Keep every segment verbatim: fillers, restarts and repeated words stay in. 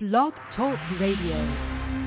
Blog Talk Radio.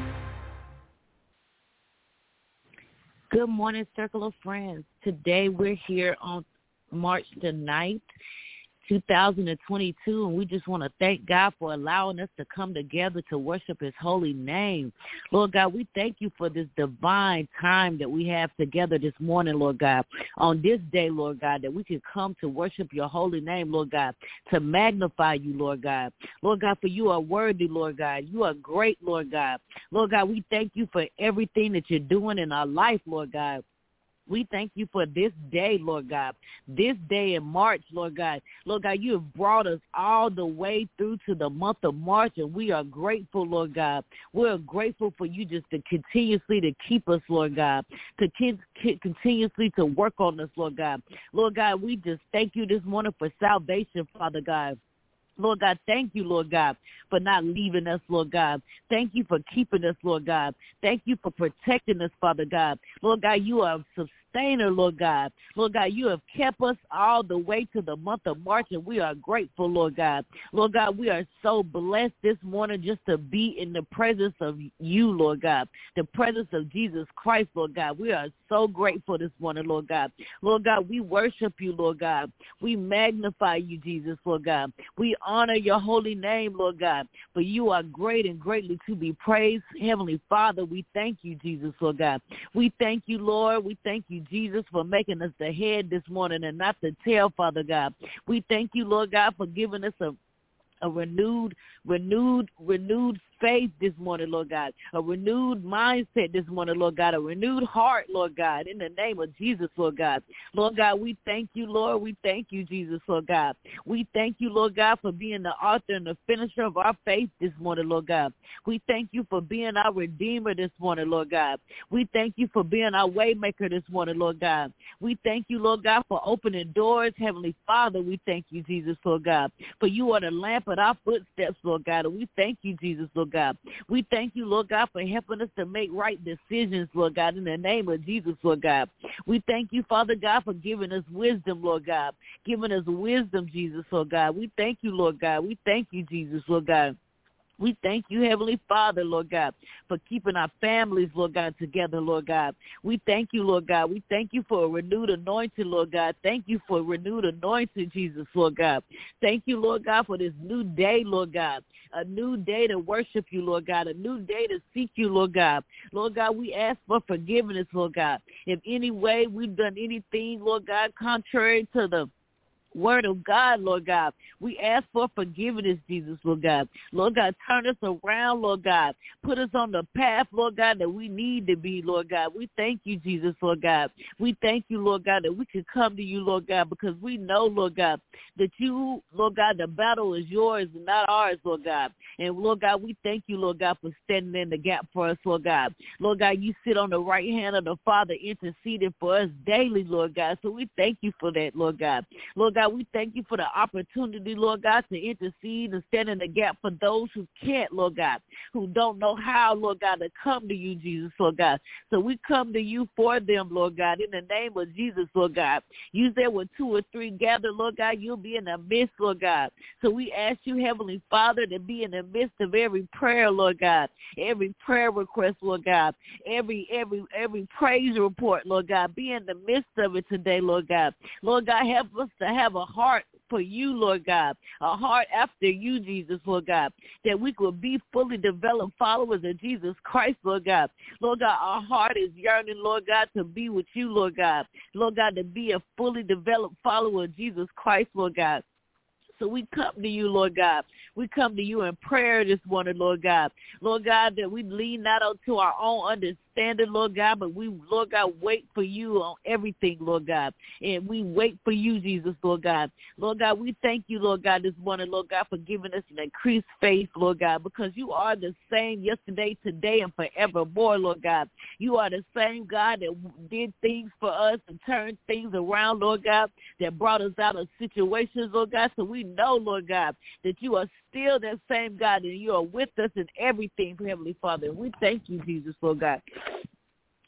Good morning, Circle of Friends. Today we're here on March the ninth, two thousand twenty-two, and we just want to thank God for allowing us to come together to worship his holy name. Lord God, we thank you for this divine time that we have together this morning, Lord God, on this day, Lord God, that we can come to worship your holy name, Lord God, to magnify you, Lord God. Lord God, for you are worthy, Lord God. You are great, Lord God. Lord God, we thank you for everything that you're doing in our life, Lord God. We thank you for this day, Lord God, this day in March, Lord God. Lord God, you have brought us all the way through to the month of March, and we are grateful, Lord God. We're grateful for you just to continuously to keep us, Lord God, to k- continuously to work on us, Lord God. Lord God, we just thank you this morning for salvation, Father God. Lord God, thank you, Lord God, for not leaving us, Lord God. Thank you for keeping us, Lord God. Thank you for protecting us, Father God. Lord God, you are a sustainer, Lord God. Lord God, you have kept us all the way to the month of March, and we are grateful, Lord God. Lord God, we are so blessed this morning just to be in the presence of you, Lord God, the presence of Jesus Christ, Lord God. We are so grateful this morning, Lord God. Lord God, we worship you, Lord God. We magnify you, Jesus, Lord God. We honor your holy name, Lord God, for you are great and greatly to be praised. Heavenly Father, we thank you, Jesus, Lord God. We thank you, Lord. We thank you, Jesus, for making us the head this morning and not the tail, Father God. We thank you, Lord God, for giving us a a renewed, renewed, renewed faith this morning, Lord God, a renewed mindset this morning, Lord God, a renewed heart, Lord God, in the name of Jesus, Lord God. Lord God, we thank you, Lord. We thank you, Jesus, Lord God. We thank you, Lord God, for being the author and the finisher of our faith this morning, Lord God. We thank you for being our Redeemer this morning, Lord God. We thank you for being our way maker this morning, Lord God. We thank you, Lord God, for opening doors, Heavenly Father. We thank you, Jesus, Lord God, for you are the lamp of our footsteps, Lord God, and we thank you, Jesus, Lord God. We thank you, Lord God, for helping us to make right decisions, Lord God, in the name of Jesus, Lord God. We thank you, Father God, for giving us wisdom, Lord God, giving us wisdom, Jesus, Lord God. We thank you, Lord God. We thank you, Jesus, Lord God. We thank you, Heavenly Father, Lord God, for keeping our families, Lord God, together, Lord God. We thank you, Lord God. We thank you for a renewed anointing, Lord God. Thank you for a renewed anointing, Jesus, Lord God. Thank you, Lord God, for this new day, Lord God, a new day to worship you, Lord God, a new day to seek you, Lord God. Lord God, we ask for forgiveness, Lord God. If any way we've done anything, Lord God, contrary to the word of God, Lord God, we ask for forgiveness, Jesus, Lord God. Lord God, turn us around, Lord God. Put us on the path, Lord God, that we need to be, Lord God. We thank you, Jesus, Lord God. We thank you, Lord God, that we can come to you, Lord God, because we know, Lord God, that you, Lord God, the battle is yours and not ours, Lord God. And, Lord God, we thank you, Lord God, for standing in the gap for us, Lord God. Lord God, you sit on the right hand of the Father interceding for us daily, Lord God. So we thank you for that, Lord God. Lord God, we thank you for the opportunity, Lord God, to intercede and stand in the gap for those who can't, Lord God, who don't know how, Lord God, to come to you, Jesus, Lord God. So we come to you for them, Lord God, in the name of Jesus, Lord God. You said when two or three gather, Lord God, you'll be in the midst, Lord God. So we ask you, Heavenly Father, to be in the midst of every prayer, Lord God, every prayer request, Lord God, every every every praise report, Lord God. Be in the midst of it today, Lord God. Lord God, help us to have a heart for you, Lord God, a heart after you, Jesus, Lord God, that we could be fully developed followers of Jesus Christ, Lord God. Lord God, our heart is yearning, Lord God, to be with you, Lord God. Lord God, to be a fully developed follower of Jesus Christ, Lord God. So we come to you, Lord God. We come to you in prayer this morning, Lord God. Lord God, that we lean not onto our own understanding, Lord God, but we, Lord God, wait for you on everything, Lord God. And we wait for you, Jesus, Lord God. Lord God, we thank you, Lord God, this morning, Lord God, for giving us an increased faith, Lord God, because you are the same yesterday, today, and forevermore, Lord God. You are the same God that did things for us and turned things around, Lord God, that brought us out of situations, Lord God. So we know, Lord God, that you are still that same God and you are with us in everything, Heavenly Father. And we thank you, Jesus, Lord God.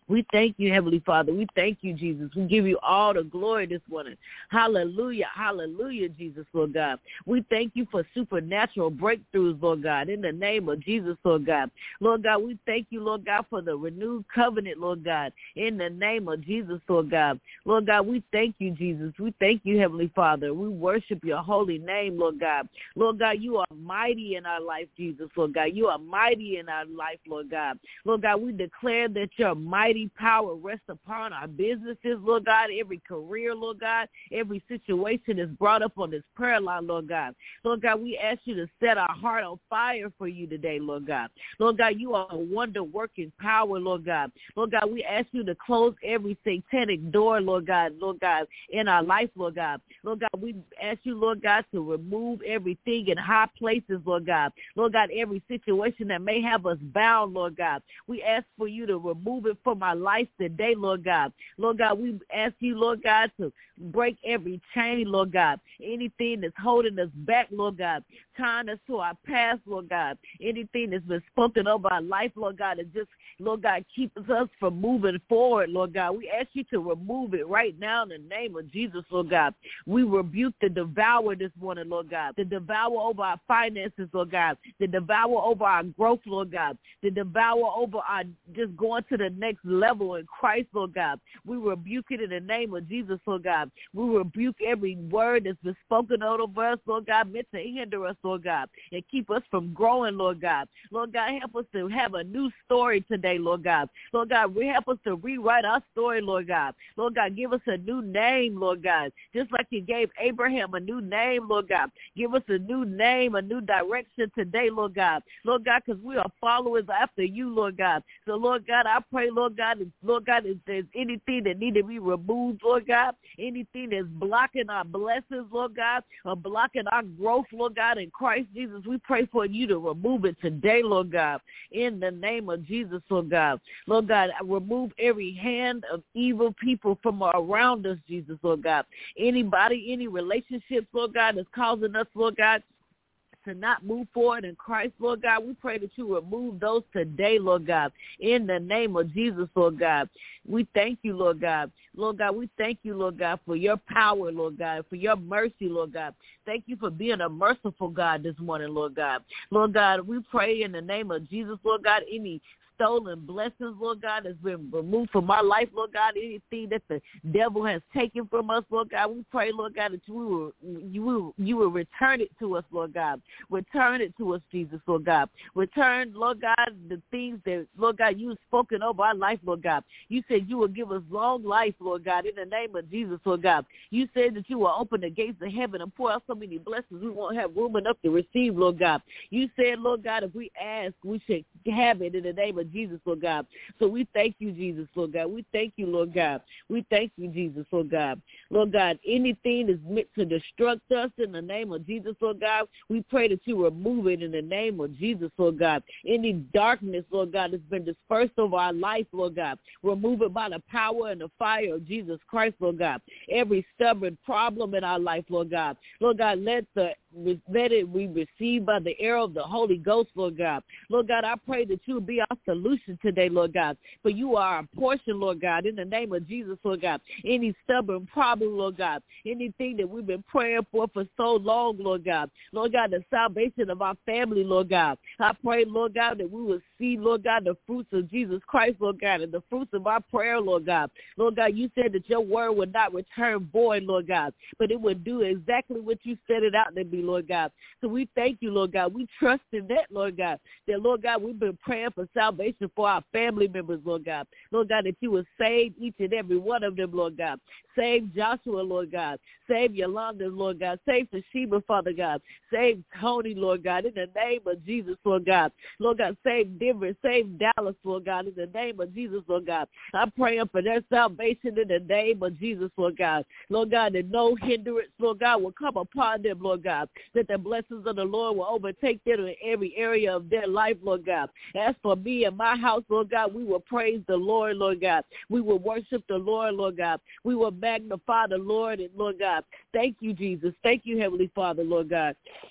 We thank you, Heavenly Father. We thank you, Jesus. We give you all the glory this morning. Hallelujah, hallelujah, Jesus, Lord God. We thank you for supernatural breakthroughs, Lord God, in the name of Jesus, Lord God. Lord God, we thank you, Lord God, for the renewed covenant, Lord God, in the name of Jesus, Lord God. Lord God, we thank you, Jesus. We thank you, Heavenly Father. We worship your holy name, Lord God. Lord God, you are mighty in our life, Jesus, Lord God. You are mighty in our life, Lord God. Lord God, we declare that your mighty power rests upon our businesses, Lord God, every career, Lord God, every situation is brought up on this prayer line, Lord God. Lord God, we ask you to set our heart on fire for you today, Lord God. Lord God, you are a wonder-working power, Lord God. Lord God, we ask you to close every satanic door, Lord God, Lord God, in our life, Lord God. Lord God, we ask you, Lord God, to remove everything in high places, Lord God. Lord God, every situation that may have us bound, Lord God. We ask for you to remove it from our life today, Lord God. Lord God, we ask you, Lord God, to break every chain, Lord God. Anything that's holding us back, Lord God, tying us to our past, Lord God. Anything that's been spoken over our life, Lord God, that just, Lord God, keeps us from moving forward, Lord God. We ask you to remove it right now in the name of Jesus, Lord God. We rebuke the devourer this morning, Lord God. The devourer over our finances, Lord God. The devourer over our growth, Lord God. The devourer over our just going to the next level in Christ, Lord God. We rebuke it in the name of Jesus, Lord God. We rebuke every word that's been spoken over us, Lord God, meant to hinder us, Lord God, and keep us from growing, Lord God. Lord God, help us to have a new story today, Lord God. Lord God, help us to rewrite our story, Lord God. Lord God, give us a new name, Lord God, just like you gave Abraham a new name, Lord God. Give us a new name, a new direction today, Lord God. Lord God, because we are followers after you, Lord God. So, Lord God, I pray, Lord God, if, Lord God, if there's anything that need to be removed, Lord God, anything that's blocking our blessings, Lord God, or blocking our growth, Lord God, in Christ Jesus, we pray for you to remove it today, Lord God, in the name of Jesus, Lord God. Lord God, remove every hand of evil people from around us, Jesus, Lord God. Anybody, any relationships, Lord God, that's causing us, Lord God, to not move forward in Christ, Lord God. We pray that you remove those today, Lord God, in the name of Jesus, Lord God. We thank you, Lord God. Lord God, we thank you, Lord God, for your power, Lord God, for your mercy, Lord God. Thank you for being a merciful God this morning, Lord God. Lord God, we pray in the name of Jesus, Lord God, any stolen blessings, Lord God, has been removed from our life, Lord God. Anything that the devil has taken from us, Lord God, we pray, Lord God, that you will, you will, you will return it to us, Lord God. Return it to us, Jesus, Lord God. Return, Lord God, the things that, Lord God, you have spoken over our life, Lord God. You said you will give us long life, Lord God, in the name of Jesus, Lord God. You said that you will open the gates of heaven and pour out so many blessings we won't have room enough to receive, Lord God. You said, Lord God, if we ask, we should have it in the name of Jesus, Lord God. So we thank you, Jesus, Lord God. We thank you, Lord God. We thank you, Jesus, Lord God. Lord God, anything is meant to destruct us in the name of Jesus, Lord God, we pray that you remove it in the name of Jesus, Lord God. Any darkness, Lord God, that's been dispersed over our life, Lord God, remove it by the power and the fire of Jesus Christ, Lord God. Every stubborn problem in our life, Lord God. Lord God, let the let it be received by the air of the Holy Ghost, Lord God. Lord God, I pray that you will be our solution today, Lord God. For you are our portion, Lord God, in the name of Jesus, Lord God. Any stubborn problem, Lord God, anything that we've been praying for for so long, Lord God. Lord God, the salvation of our family, Lord God. I pray, Lord God, that we will see, Lord God, the fruits of Jesus Christ, Lord God, and the fruits of our prayer, Lord God. Lord God, you said that your word would not return void, Lord God, but it would do exactly what you set it out to be, Lord God. So we thank you, Lord God. We trust in that, Lord God, that, Lord God, we've been praying for salvation for our family members, Lord God. Lord God, that you will save each and every one of them, Lord God. Save Joshua, Lord God. Save Yolanda, Lord God. Save Toshiba, Father God. Save Tony, Lord God, in the name of Jesus, Lord God. Lord God, save Denver. Save Dallas, Lord God, in the name of Jesus, Lord God. I'm praying for their salvation in the name of Jesus, Lord God. Lord God, that no hindrance, Lord God, will come upon them, Lord God. That the blessings of the Lord will overtake them in every area of their life, Lord God. As for me and my house, Lord God, we will praise the Lord, Lord God. We will worship the Lord, Lord God. We will magnify the Lord, and Lord God. Thank you, Jesus. Thank you, Heavenly Father, Lord God.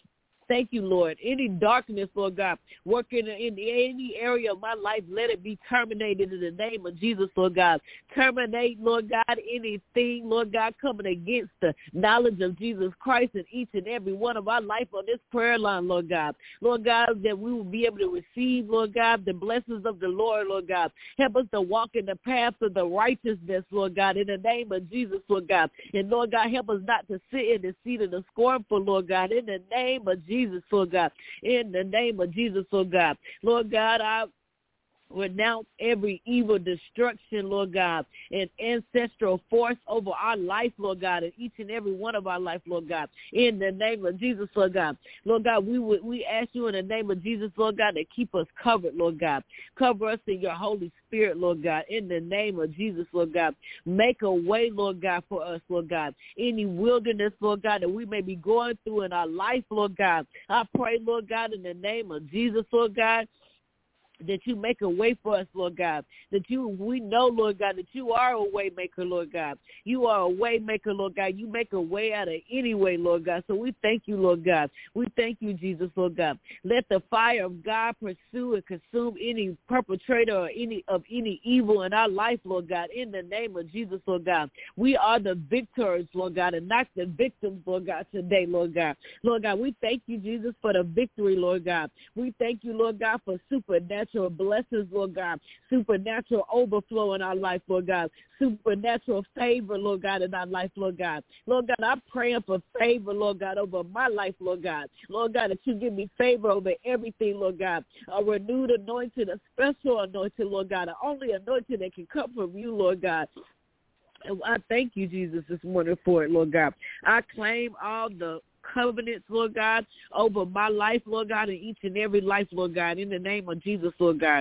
Thank you, Lord. Any darkness, Lord God, working in any area of my life, let it be terminated in the name of Jesus, Lord God. Terminate, Lord God, anything, Lord God, coming against the knowledge of Jesus Christ in each and every one of our life on this prayer line, Lord God. Lord God, that we will be able to receive, Lord God, the blessings of the Lord, Lord God. Help us to walk in the path of the righteousness, Lord God, in the name of Jesus, Lord God. And, Lord God, help us not to sit in the seat of the scornful, Lord God, in the name of Jesus, Lord God. In the name of Jesus, Lord God. Lord God, I renounce every evil destruction, Lord God, and ancestral force over our life, Lord God, and each and every one of our life, Lord God, in the name of Jesus, Lord God. Lord God, we would, we ask you in the name of Jesus, Lord God, to keep us covered, Lord God. Cover us in your Holy Spirit, Lord God, in the name of Jesus, Lord God. Make a way, Lord God, for us, Lord God. Any wilderness, Lord God, that we may be going through in our life, Lord God. I pray, Lord God, in the name of Jesus, Lord God, that you make a way for us, Lord God, that you, we know, Lord God, that you are a way maker, Lord God. You are a way maker, Lord God. You make a way out of any way, Lord God. So we thank you, Lord God. We thank you, Jesus, Lord God. Let the fire of God pursue and consume any perpetrator or any of any evil in our life, Lord God, in the name of Jesus, Lord God. We are the victors, Lord God, and not the victims, Lord God, today, Lord God. Lord God, we thank you, Jesus, for the victory, Lord God. We thank you, Lord God, for supernatural blessings, Lord God, supernatural overflow in our life, Lord God, supernatural favor, Lord God, in our life, Lord God. Lord God, I'm praying for favor, Lord God, over my life, Lord God. Lord God, that you give me favor over everything, Lord God, a renewed anointing, a special anointing, Lord God, the only anointing that can come from you, Lord God. And I thank you, Jesus, this morning for it, Lord God. I claim all the covenants, Lord God, over my life, Lord God, and each and every life, Lord God, in the name of Jesus, Lord God.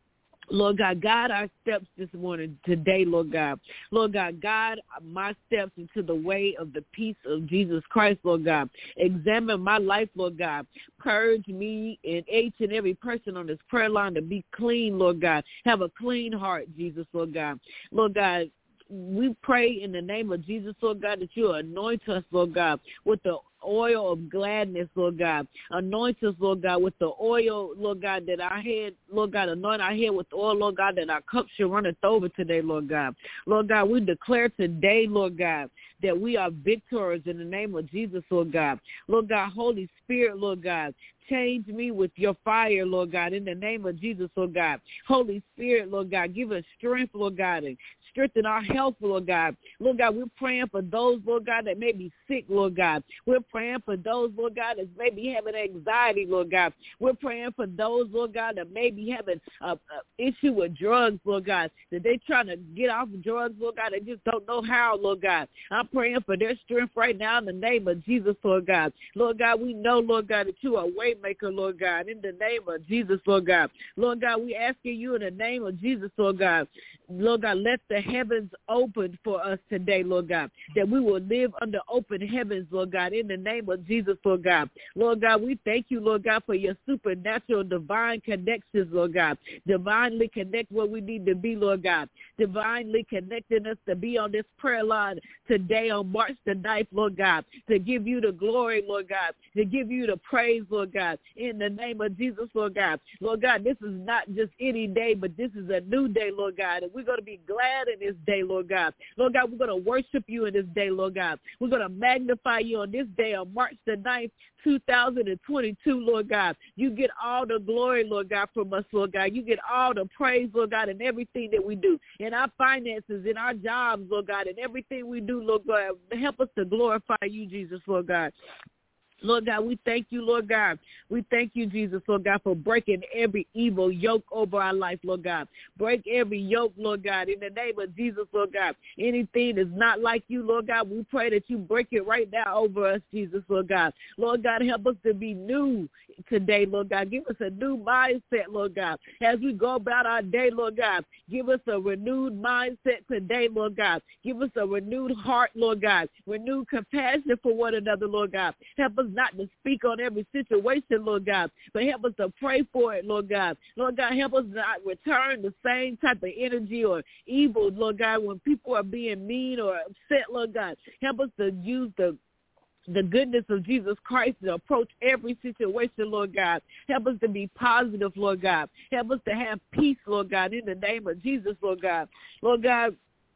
Lord God, guide our steps this morning, today, Lord God. Lord God, guide my steps into the way of the peace of Jesus Christ, Lord God. Examine my life, Lord God. Purge me and each and every person on this prayer line to be clean, Lord God. Have a clean heart, Jesus, Lord God. Lord God, we pray in the name of Jesus, Lord God, that you anoint us, Lord God, with the oil of gladness, Lord God. Anoint us, Lord God, with the oil, Lord God, that our head, Lord God, anoint our head with oil, Lord God, that our cup should runneth over today, Lord God. Lord God, we declare today, Lord God, that we are victors in the name of Jesus, Lord God. Lord God, Holy Spirit, Lord God, change me with your fire, Lord God, in the name of Jesus, Lord God. Holy Spirit, Lord God, give us strength, Lord God, and strengthen our health, Lord God. Lord God, we're praying for those, Lord God, that may be sick, Lord God. We're praying for those, Lord God, that may be having anxiety, Lord God. We're praying for those, Lord God, that may be having an issue with drugs, Lord God, that they're trying to get off drugs, Lord God, they just don't know how, Lord God. I'm praying for their strength right now in the name of Jesus, Lord God. Lord God, we know, Lord God, that you are a way maker, Lord God, in the name of Jesus, Lord God. Lord God, we asking you in the name of Jesus, Lord God. Lord God, let the heavens open for us today, Lord God, that we will live under open heavens, Lord God, in the name of Jesus, Lord God. Lord God, we thank you, Lord God, for your supernatural divine connections, Lord God. Divinely connect where we need to be, Lord God. Divinely connecting us to be on this prayer line today on March the ninth, Lord God, to give you the glory, Lord God, to give you the praise, Lord God, in the name of Jesus, Lord God. Lord God, this is not just any day, but this is a new day, Lord God, and we're going to be glad in this day, Lord God. Lord God, we're going to worship you in this day, Lord God. We're going to magnify you on this day on March the ninth, two thousand twenty-two, Lord God. You get all the glory, Lord God, from us, Lord God. You get all the praise, Lord God, in everything that we do, in our finances, in our jobs, Lord God, in everything we do, Lord God. Help us to glorify you, Jesus, Lord God. Lord God, we thank you, Lord God. We thank you, Jesus, Lord God, for breaking every evil yoke over our life, Lord God. Break every yoke, Lord God, in the name of Jesus, Lord God. Anything that's not like you, Lord God, we pray that you break it right now over us, Jesus, Lord God. Lord God, help us to be new today, Lord God. Give us a new mindset, Lord God. As we go about our day, Lord God, give us a renewed mindset today, Lord God. Give us a renewed heart, Lord God. Renewed compassion for one another, Lord God. Help us not to speak on every situation, Lord God, but help us to pray for it, Lord God. Lord God, help us not return the same type of energy or evil, Lord God, when people are being mean or upset, Lord God. Help us to use the the goodness of Jesus Christ to approach every situation, Lord God. Help us to be positive, Lord God. Help us to have peace, Lord God, in the name of Jesus, Lord God. Lord God,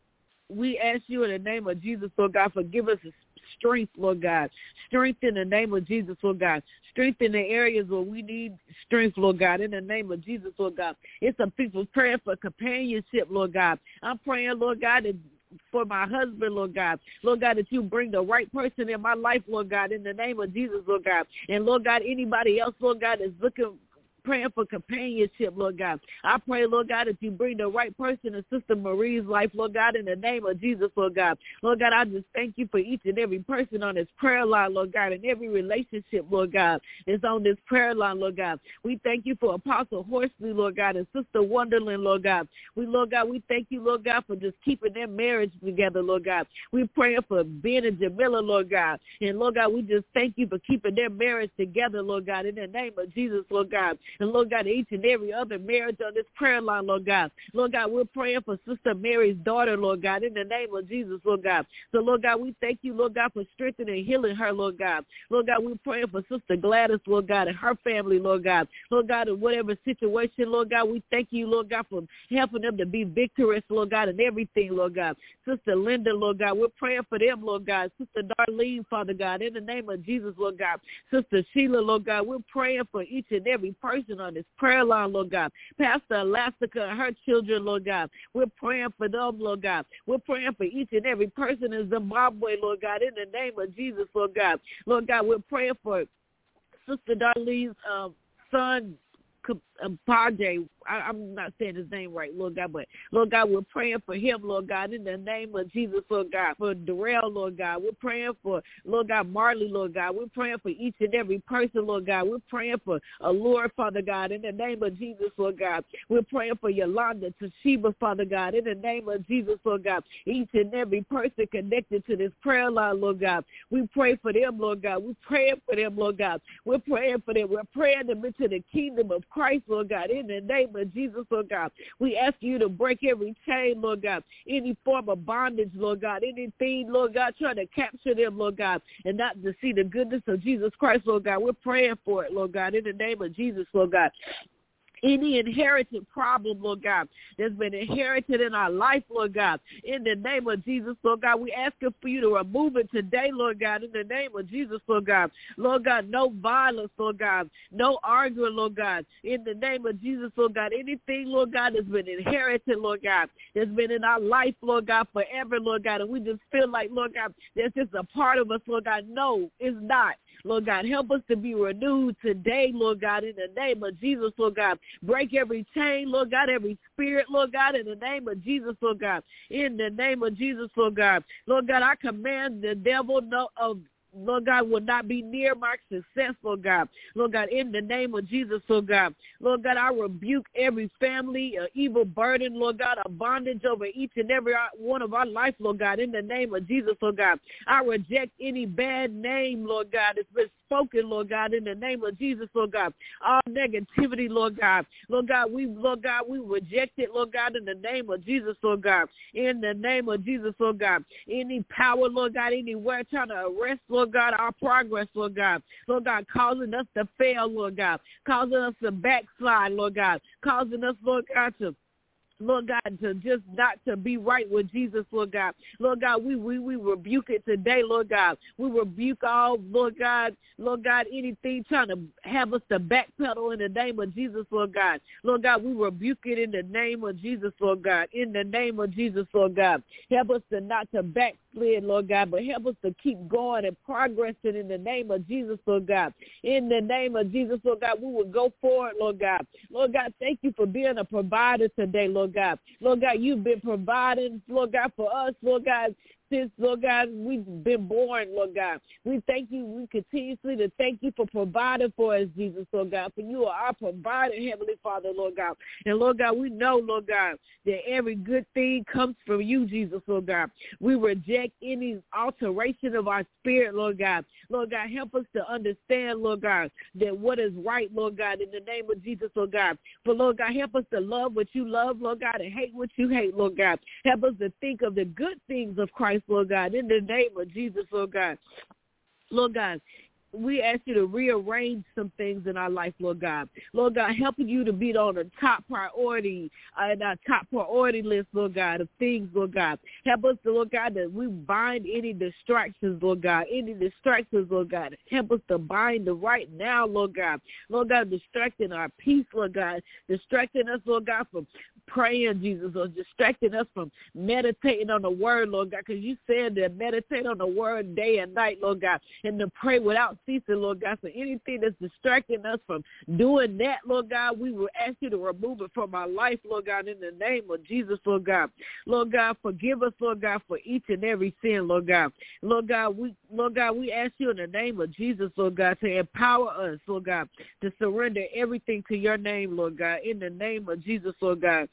we ask you in the name of Jesus, Lord God, forgive us strength, Lord God. Strength in the name of Jesus, Lord God. Strength in the areas where we need strength, Lord God, in the name of Jesus, Lord God. It's some people praying for companionship, Lord God. I'm praying, Lord God, that for my husband, Lord God. Lord God, that you bring the right person in my life, Lord God, in the name of Jesus, Lord God. And, Lord God, anybody else, Lord God, is looking praying for companionship, Lord God. I pray, Lord God, that you bring the right person in Sister Marie's life, Lord God, in the name of Jesus, Lord God. Lord God, I just thank you for each and every person on this prayer line, Lord God, and every relationship, Lord God, that's on this prayer line, Lord God. We thank you for Apostle Horsley, Lord God, and Sister Wonderland, Lord God. We, Lord God, we thank you, Lord God, for just keeping their marriage together, Lord God. We're praying for Ben and Jamila, Lord God. And, Lord God, we just thank you for keeping their marriage together, Lord God, in the name of Jesus, Lord God. And, Lord God, each and every other marriage on this prayer line, Lord God. Lord God, we're praying for Sister Mary's daughter, Lord God, in the name of Jesus, Lord God. So, Lord God, we thank you, Lord God, for strengthening and healing her, Lord God. Lord God, we're praying for Sister Gladys, Lord God, and her family, Lord God. Lord God, in whatever situation, Lord God, we thank you, Lord God, for helping them to be victorious, Lord God, in everything, Lord God. Sister Linda, Lord God, we're praying for them, Lord God. Sister Darlene, Father God, in the name of Jesus, Lord God. Sister Sheila, Lord God, we're praying for each and every person on this prayer line, Lord God. Pastor Elastica and her children, Lord God. We're praying for them, Lord God. We're praying for each and every person in Zimbabwe, Lord God, in the name of Jesus, Lord God. Lord God, we're praying for Sister Darlene's um, son, Page. I, I'm not saying his name right, Lord God, but Lord God, we're praying for him, Lord God, in the name of Jesus, Lord God, for Darrell, Lord God. We're praying for, Lord God, Marley, Lord God. We're praying for each and every person, Lord God. We're praying for Allure, Father God, in the name of Jesus, Lord God. We're praying for Yolanda, Toshiba, Father God, in the name of Jesus, Lord God. Each and every person connected to this prayer line, Lord God. We pray for them, Lord God. We're praying for them, Lord God. We're praying for them. We're praying them into the kingdom of Christ, Lord God, in the name of Jesus, Lord God. We ask you to break every chain, Lord God, any form of bondage, Lord God, anything, Lord God, trying to capture them, Lord God, and not to see the goodness of Jesus Christ, Lord God. We're praying for it, Lord God, in the name of Jesus, Lord God. Any inherited problem, Lord God, that's been inherited in our life, Lord God, in the name of Jesus, Lord God, we ask for you to remove it today, Lord God, in the name of Jesus, Lord God. Lord God, no violence, Lord God, no arguing, Lord God, in the name of Jesus, Lord God. Anything, Lord God, that's been inherited, Lord God, that's been in our life, Lord God, forever, Lord God, and we just feel like, Lord God, that's just a part of us, Lord God. No, it's not. Lord God, help us to be renewed today, Lord God, in the name of Jesus, Lord God. Break every chain, Lord God, every spirit, Lord God, in the name of Jesus, Lord God. In the name of Jesus, Lord God. Lord God, I command the devil no, of Lord God, will not be near my success, Lord God. Lord God, in the name of Jesus, Lord God. Lord God, I rebuke every family, uh, evil burden, Lord God, a bondage over each and every one of our life, Lord God, in the name of Jesus, Lord God. I reject any bad name, Lord God, that's been spoken, Lord God, in the name of Jesus, Lord God. All negativity, Lord God. Lord God, we, Lord God, we reject it, Lord God, in the name of Jesus, Lord God. In the name of Jesus, Lord God. Any power, Lord God, anywhere trying to arrest, Lord God, our progress, Lord God. Lord God, causing us to fail, Lord God. Causing us to backslide, Lord God. Causing us, Lord God, to Lord God, to just not to be right with Jesus, Lord God. Lord God, we, we, we rebuke it today, Lord God. We rebuke all, Lord God, Lord God, anything trying to have us to backpedal in the name of Jesus, Lord God. Lord God, we rebuke it in the name of Jesus, Lord God. In the name of Jesus, Lord God. Help us to not to backslid, Lord God, but help us to keep going and progressing in the name of Jesus, Lord God. In the name of Jesus, Lord God, we will go forward, Lord God. Lord God, thank you for being a provider today, Lord God. Lord God, you've been providing, Lord God, for us, Lord God, since, Lord God, we've been born, Lord God. We thank you. We continuously to thank you for providing for us, Jesus, Lord God, for you are our provider, Heavenly Father, Lord God. And, Lord God, we know, Lord God, that every good thing comes from you, Jesus, Lord God. We reject any alteration of our spirit, Lord God. Lord God, help us to understand, Lord God, that what is right, Lord God, in the name of Jesus, Lord God. But, Lord God, help us to love what you love, Lord God, and hate what you hate, Lord God. Help us to think of the good things of Christ, Lord God, in the name of Jesus, Lord God. Lord God, we ask you to rearrange some things in our life, Lord God. Lord God, helping you to be on the top priority, uh, in our top priority list, Lord God, of things, Lord God. Help us, Lord God, that we bind any distractions, Lord God, any distractions, Lord God. Help us to bind the right now, Lord God. Lord God, distracting our peace, Lord God, distracting us, Lord God, from praying, Jesus, or distracting us from meditating on the word, Lord God, because you said that meditate on the word day and night, Lord God, and to pray without ceasing, Lord God. So anything that's distracting us from doing that, Lord God, we will ask you to remove it from our life, Lord God, in the name of Jesus, Lord God. Lord God, forgive us, Lord God, for each and every sin, Lord God. Lord God, we Lord God, we ask you in the name of Jesus, Lord God, to empower us, Lord God, to surrender everything to your name, Lord God, in the name of Jesus, Lord God.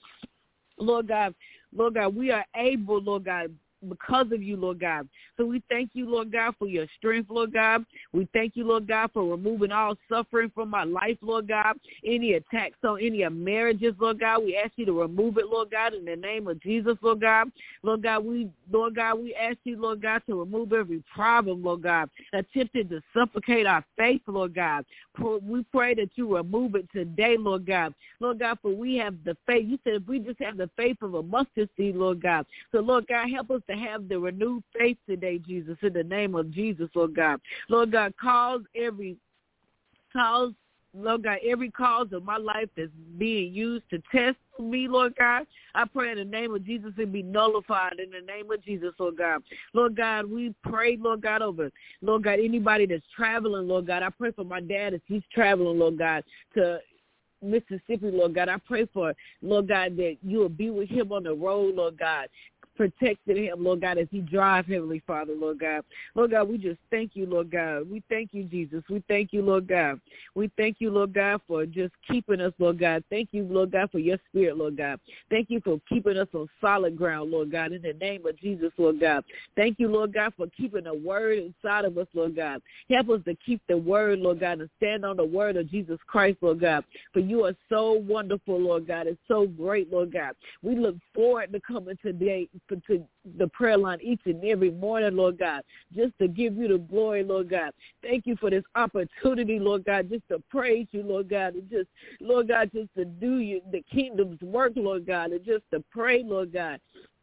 Lord God, Lord God, we are able, Lord God, because of you, Lord God. So we thank you, Lord God, for your strength, Lord God. We thank you, Lord God, for removing all suffering from our life, Lord God. Any attacks on any of marriages, Lord God, we ask you to remove it, Lord God, in the name of Jesus, Lord God. Lord God, we, Lord God, we ask you, Lord God, to remove every problem, Lord God, attempted to suffocate our faith, Lord God. We pray that you remove it today, Lord God. Lord God, for we have the faith. You said if we just have the faith of a mustard seed, Lord God. So, Lord God, help us to have the renewed faith today, Jesus, in the name of Jesus, Lord God. Lord God, cause every, cause, Lord God, every cause of my life that's being used to test me, Lord God, I pray in the name of Jesus it be nullified in the name of Jesus, Lord God. Lord God, we pray, Lord God, over, Lord God, anybody that's traveling, Lord God. I pray for my dad as he's traveling, Lord God, to Mississippi, Lord God. I pray for, Lord God, that you will be with him on the road, Lord God. Protected him, Lord God, as he drives, Heavenly Father, Lord God. Lord God, we just thank you, Lord God. We thank you, Jesus. We thank you, Lord God. We thank you, Lord God, for just keeping us, Lord God. Thank you, Lord God, for your spirit, Lord God. Thank you for keeping us on solid ground, Lord God, in the name of Jesus, Lord God. Thank you, Lord God, for keeping the word inside of us, Lord God. Help us to keep the word, Lord God, and stand on the word of Jesus Christ, Lord God. For you are so wonderful, Lord God. It's so great, Lord God. We look forward to coming today to the prayer line each and every morning, Lord God, just to give you the glory, Lord God. Thank you for this opportunity, Lord God, just to praise you, Lord God, and just, Lord God, just to do you, the kingdom's work, Lord God, and just to pray, Lord God.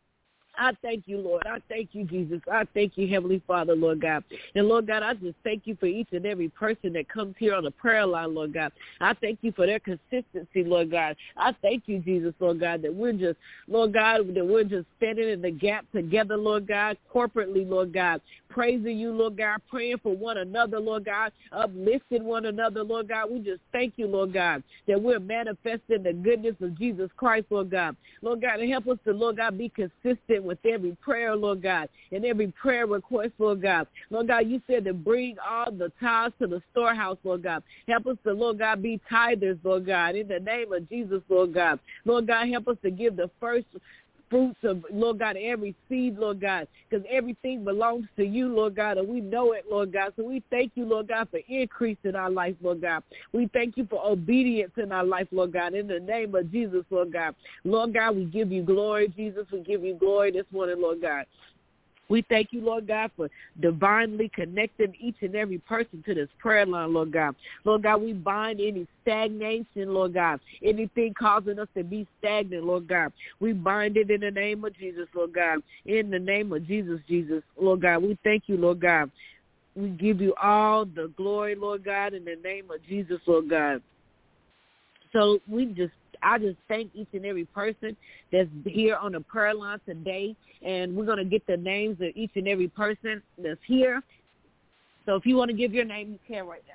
I thank you, Lord. I thank you, Jesus. I thank you, Heavenly Father, Lord God. And, Lord God, I just thank you for each and every person that comes here on the prayer line, Lord God. I thank you for their consistency, Lord God. I thank you, Jesus, Lord God, that we're just, Lord God, that we're just standing in the gap together, Lord God, corporately, Lord God, praising you, Lord God, praying for one another, Lord God, uplifting one another, Lord God. We just thank you, Lord God, that we're manifesting the goodness of Jesus Christ, Lord God. Lord God, and help us to, Lord God, be consistent with every prayer, Lord God, and every prayer request, Lord God. Lord God, you said to bring all the tithes to the storehouse, Lord God. Help us to, Lord God, be tithers, Lord God, in the name of Jesus, Lord God. Lord God, help us to give the first fruits of, Lord God, every seed, Lord God, because everything belongs to you, Lord God, and we know it, Lord God. So we thank you, Lord God, for increase in our life, Lord God. We thank you for obedience in our life, Lord God, in the name of Jesus, Lord God. Lord God, we give you glory, Jesus. We give you glory this morning, Lord God. We thank you, Lord God, for divinely connecting each and every person to this prayer line, Lord God. Lord God, we bind any stagnation, Lord God, anything causing us to be stagnant, Lord God. We bind it in the name of Jesus, Lord God. In the name of Jesus, Jesus, Lord God, we thank you, Lord God. We give you all the glory, Lord God, in the name of Jesus, Lord God. So we just, I just thank each and every person that's here on the prayer line today, and we're going to get the names of each and every person that's here. So if you want to give your name, you can right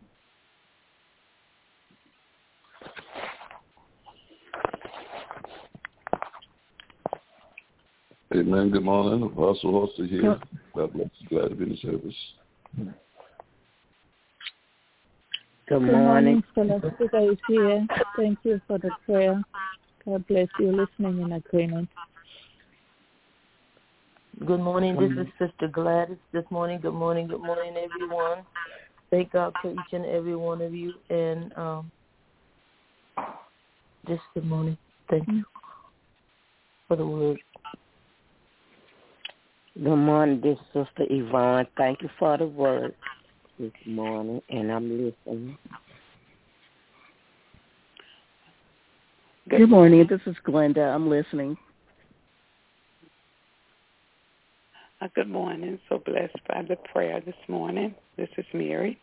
now. Amen. Good morning. Apostle Holster here. God bless you. Glad to be in the service. Good morning, Scholastica is here. Thank you for the prayer. God bless you, listening in agreement. Good morning, this is Sister Gladys this morning. Good morning, good morning, everyone. Thank God for each and every one of you. And um, just good morning. Thank you for the word. Good morning, this is Sister Yvonne. Thank you for the word. this morning, and I'm listening. Good morning. This is Glenda. I'm listening. Uh, good morning. So blessed by the prayer this morning. This is Mary.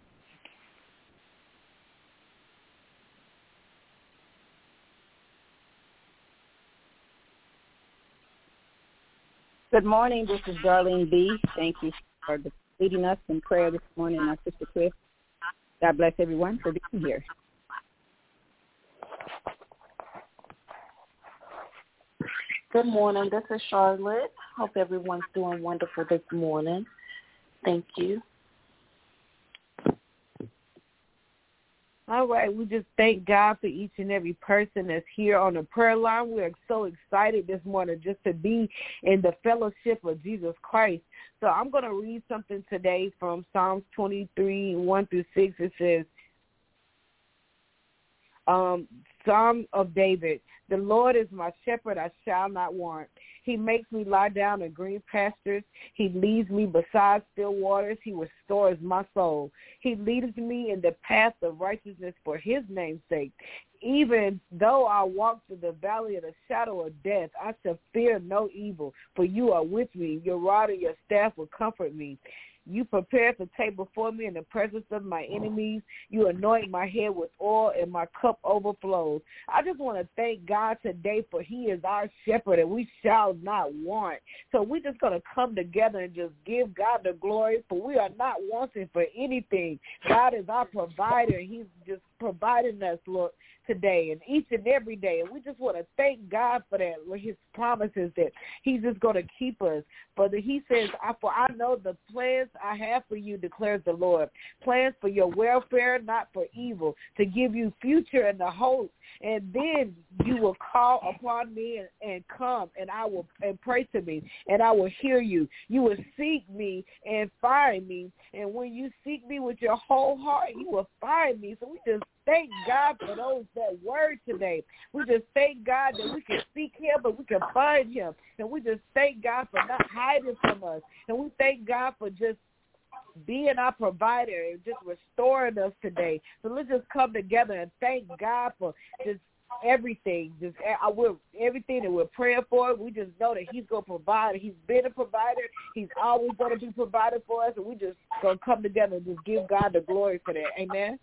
Good morning. This is Darlene B. Thank you for leading us in prayer this morning, my sister Chris. God bless everyone for being here. Good morning. This is Charlotte. Hope everyone's doing wonderful this morning. Thank you. All right, we just thank God for each and every person that's here on the prayer line. We are so excited this morning just to be in the fellowship of Jesus Christ. So I'm going to read something today from Psalms twenty-three, one through six. It says, um, Psalm of David, the Lord is my shepherd, I shall not want. He makes me lie down in green pastures. He leads me beside still waters. He restores my soul. He leads me in the path of righteousness for his name's sake. Even though I walk through the valley of the shadow of death, I shall fear no evil, for you are with me. Your rod and your staff will comfort me. You prepare the table before me in the presence of my enemies. You anoint my head with oil, and my cup overflows. I just want to thank God today, for he is our shepherd, and we shall not want. So we're just going to come together and just give God the glory, for we are not wanting for anything. God is our provider, and he's just providing us, Lord, today and each and every day. And we just want to thank God for that, for his promises that he's just going to keep us. For the, he says, for I know the plans I have for you, declares the Lord. Plans for your welfare, not for evil, to give you future and the hope. And then you will call upon me and, and come, and I will and pray to me, and I will hear you. You will seek me and find me. And when you seek me with your whole heart, you will find me. So we just thank God for those that word today. We just thank God that we can seek him, but we can find him. And we just thank God for not hiding from us. And we thank God for just being our provider and just restoring us today. So let's just come together and thank God for just everything, just I will, everything that we're praying for. We just know that he's going to provide. He's been a provider. He's always going to be provided for us, and we just going to come together and just give God the glory for that. Amen.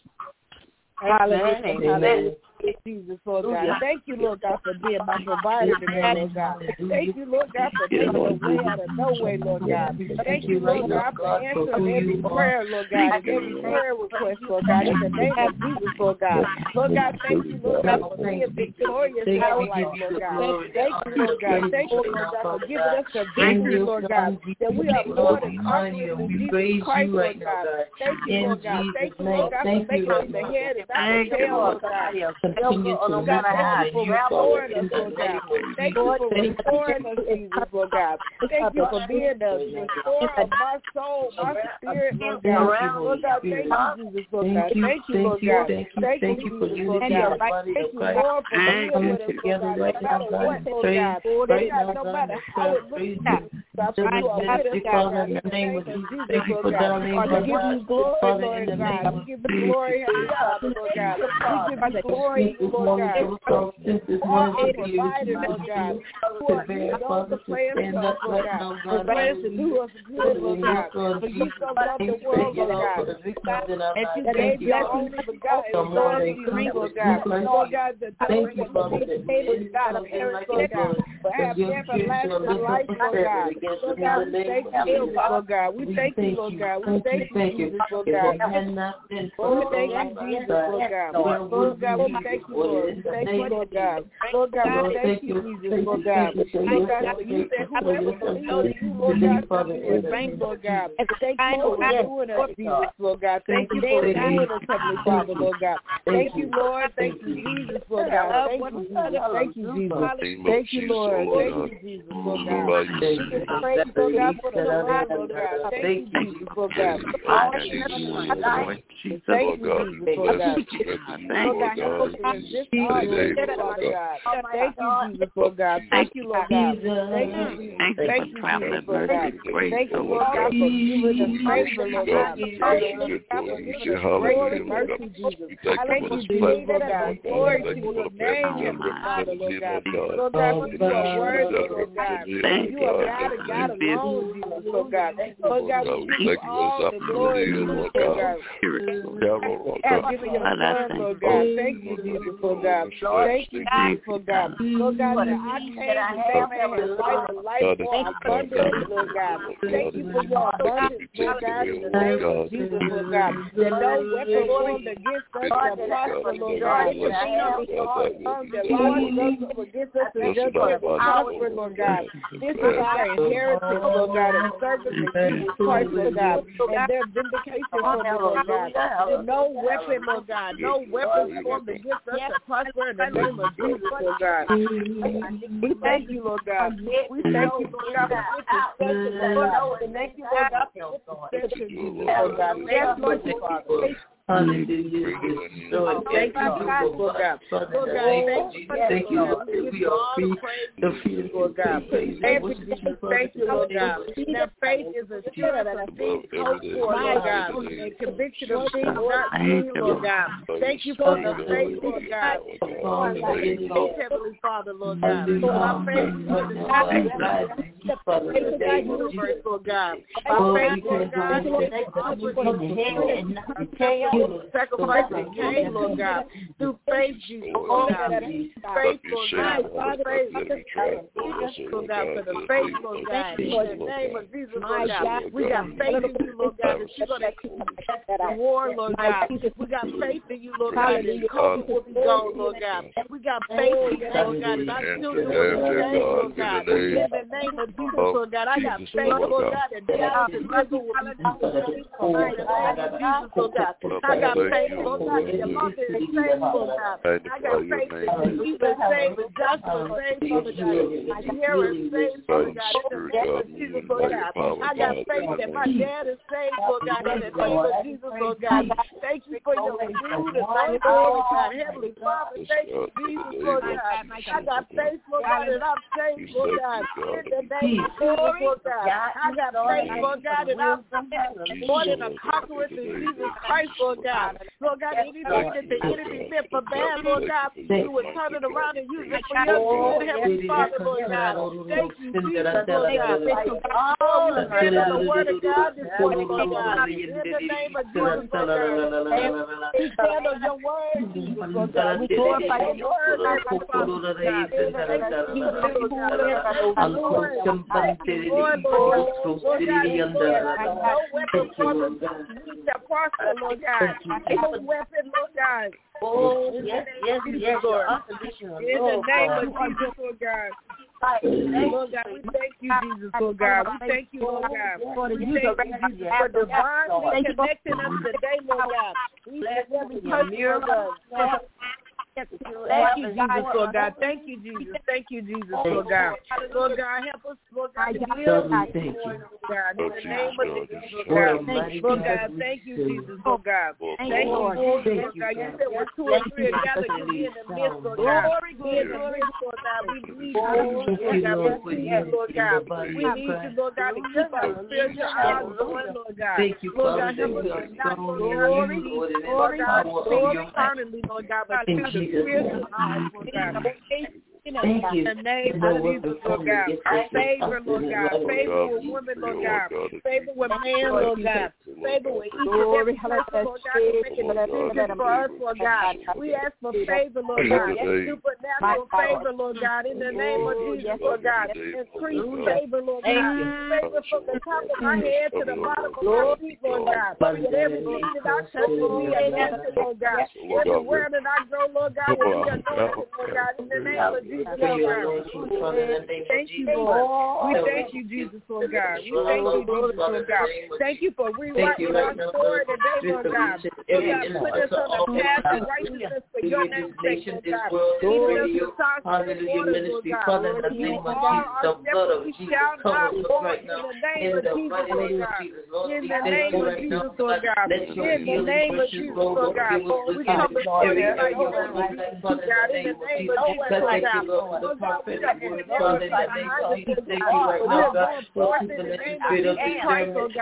Hallelujah. Hallelujah. Jesus, Lord God. Thank you, Lord God, for being my provider today, Lord God. Thank you, Lord God, for making a way out of no way, Lord God. Thank you, Lord God, for answering every prayer, Lord God, and every prayer request, Lord God, in the name of Jesus, Lord God. Lord God, thank you, Lord God, for being victorious in our life, Lord God. Thank you, Lord God. Thank you, Lord God, for giving us the victory, Lord God, that we are more than conquerors in Jesus Christ, Lord God. Thank you, Lord God. Thank you, Lord God, for making us the head and not the tail, Lord God. Continue to lift high you for in the name of Thank you for restoring us, Jesus, Lord God. Thank you for being the restorer of my soul, my spirit, Lord God. Lord God, thank you, Jesus, Lord God. Thank you, Lord God. Thank you, Jesus, Lord God. Thank you, Lord, for being with us, Lord God. No matter what, Lord God. Lord God, no matter how it looks like. God, for you are with us, God. In the name of Jesus, Lord God. We give you glory, Lord God. We give you glory, Heavenly Father, Lord God. We give you glory. Lord God, for our provider, Lord God, for you know the plans for us, Lord God, the plans to do us good, Lord God, for you so loved the world, Lord God, and you gave your only begotten Son to me, Lord God, Lord God, the those that look at the God of parents, Lord God, but have everlasting life, Lord God, Lord God, we thank you, Lord God, we thank you, Lord God, we thank you, Jesus, Lord God, we thank you, Jesus, Lord God, Lord God, we thank you, Lord. Thank you, Lord God. Lord God, thank you, Jesus, Lord God. Lord God, for you said whoever believes in you, Lord God, shall be redeemed, Lord God. Thank you for doing us, Jesus, Lord God. Thank you for doing us, Heavenly Father, Lord God. Thank you, Lord. Thank you, Jesus, Jesus, Lord God. Thank you, Jesus. Thank you, Jesus. Thank you, Lord. Thank you, Jesus, Lord God. Praise, Lord God, for the word, Lord God. Thank you, Jesus, Lord God. Thank you, Jesus, Lord God. Thank you, Lord God. Help us to resist all, Lord God. Thank you, Jesus, Lord God. Thank you, Lord God. Thank you, Jesus. Thank you, Jesus, Lord God. Thank you, Lord God, for giving us favor, Lord God. Thank you, for grace and mercy, Jesus. Thank you, Jesus, Lord God. Glory to your name, Heavenly Father, Lord God. Lord God, you are worthy, Lord God. You are God and God alone, Jesus, Lord God. Lord God, we give you all the glory, Lord God. God, giving your son, Lord God. Thank you, Jesus, Lord God. Thank you, Jesus, Lord God. Lord God, that I came and they may have life and life more abundantly, Lord God. Thank you for your abundance, Lord God, in the name of Jesus, Lord God. That no weapon formed against us shall prosper, Lord God. Tongue that rises up against us is just going to prosper, Lord God. This is our inheritance, Lord God, of service in Jesus Christ, Lord God, and their vindication for them, Lord God. No weapon, Lord God, no weapon formed against us shall prosper in the name of Jesus, Lord God. We thank you, Lord God. We thank you, Lord God, for intercession, Lord God. And thank you, Lord God, for intercession, Jesus, Lord God. Yes, Lord, Father. Hallelujah. Lord, thank you, Jesus, Lord God. Lord God, thank you. Thank you, Lord. We are free, the freedom, Lord God. Thank you, Lord God. That faith is a spirit of things hoped for, Lord God, and conviction of things not seen, Lord God. Thank you for the faith, Lord God. Heavenly Father, Lord God. Our faith is the universe, Lord God. Our faith, Lord God, sacrifice that came, Lord God, through faith, Jesus, Lord God. Faith, Lord God, faith, Lord God, for the faith, Lord God, in the name of Jesus, Lord God. We got faith in you, Lord God, that you're going to keep the war, Lord God. We got faith in you, Lord God, that COVID will be gone, Lord God. We got faith in you, Lord God, that our children will be saved, Lord God. In the name of Jesus, Lord God, I got faith, Lord God, that death and liver will be saved, in the name of Jesus, Lord God. I got faith, Lord God, that your mother is saved, Lord God. I got faith that you are saved, that Joshua is saved, Lord God. Sierra is saved, Lord God. In the name of Jesus, Lord God. I got faith that my dad is saved, Lord God. In the name of Jesus, Lord God. Thank you for your food and thank you, Lord God. Heavenly Father, thank you, Jesus, Lord God. I got faith, Lord God, that I'm saved, Lord God. In the name of Jesus, Lord God. I got faith, Lord God, that I'm more than a conqueror through Jesus Christ, Lord God. Lord God, anything that the enemy meant for bad, Lord God, you would turn it around and use it for your good, Heavenly Father, Lord God. Thank you, Jesus, Lord God. Oh, we stand on the word of God this morning, Lord God. In the name of Jesus, Lord God. We stand on your word, Jesus, Lord God. We glorify your word, Heavenly Father, Lord God. In the name of Jesus, Lord God. Lord, Lord, Lord, Lord God, no weapon formed against me shall prosper, Lord God. No weapon, Lord God. Oh, yes, yes, yes, Lord. In the name of Jesus, Lord God. Lord God, we thank you, Jesus, Lord God. We thank you, Lord God. We thank you, Jesus, for divinely connecting us today, Lord God. We every person, God. Thank you, Jesus, Lord God. Thank you, Jesus. Thank you, Jesus, Lord God. Lord God, help us, Lord God, to live, Lord God, in the name of Jesus, Lord God. Lord God, thank you, Jesus, Lord God. Thank you, Lord God. You said we're two or three together to be in the midst, Lord God. Be in the midst, Lord God. We need you, Lord God. We need you, Lord God. We need you, Lord God, to keep our spiritual eyes going, Lord God. Thank you, Lord God. Help us to not, Lord God, Lord God, Lord eternally, Lord God, but to the spiritual eyes, Lord God. Thank you. In the name of Jesus, Lord God. Favor, Lord God. Favor with women, Lord God. Favor with man, Lord God. Favor with each and every person, Lord God, to make a decision for us, Lord God. We ask for favor, Lord God. Supernatural favor, Lord God. In the name of Jesus, Lord God. Increase favor, Lord God. Favor from the top of my head to the bottom of my feet, Lord God. That everything that I touch will be anointed, Lord God. Everywhere that I go, Lord God, will be anointed, Lord God. In the name of Jesus, Thank you, Lord. We thank you, Jesus, Lord God. We thank you, Jesus, Lord God. Thank you for rewriting our story today, Lord God. Lord God, put us on the path of righteousness for your name's sake, Lord God. Even us to start Hallelujah, ministry, Father, in the name of Jesus, the blood of Jesus cover us right now. In the mighty name of Jesus, Lord, in the name of Jesus, Lord God. Let your In the name of Jesus, Lord God. We come before you like you want to be, God. In the name of Jesus, Lord God. The prophetic word, Father, in the name of Jesus, thank you right now, God, for keeping the spirit of discernment.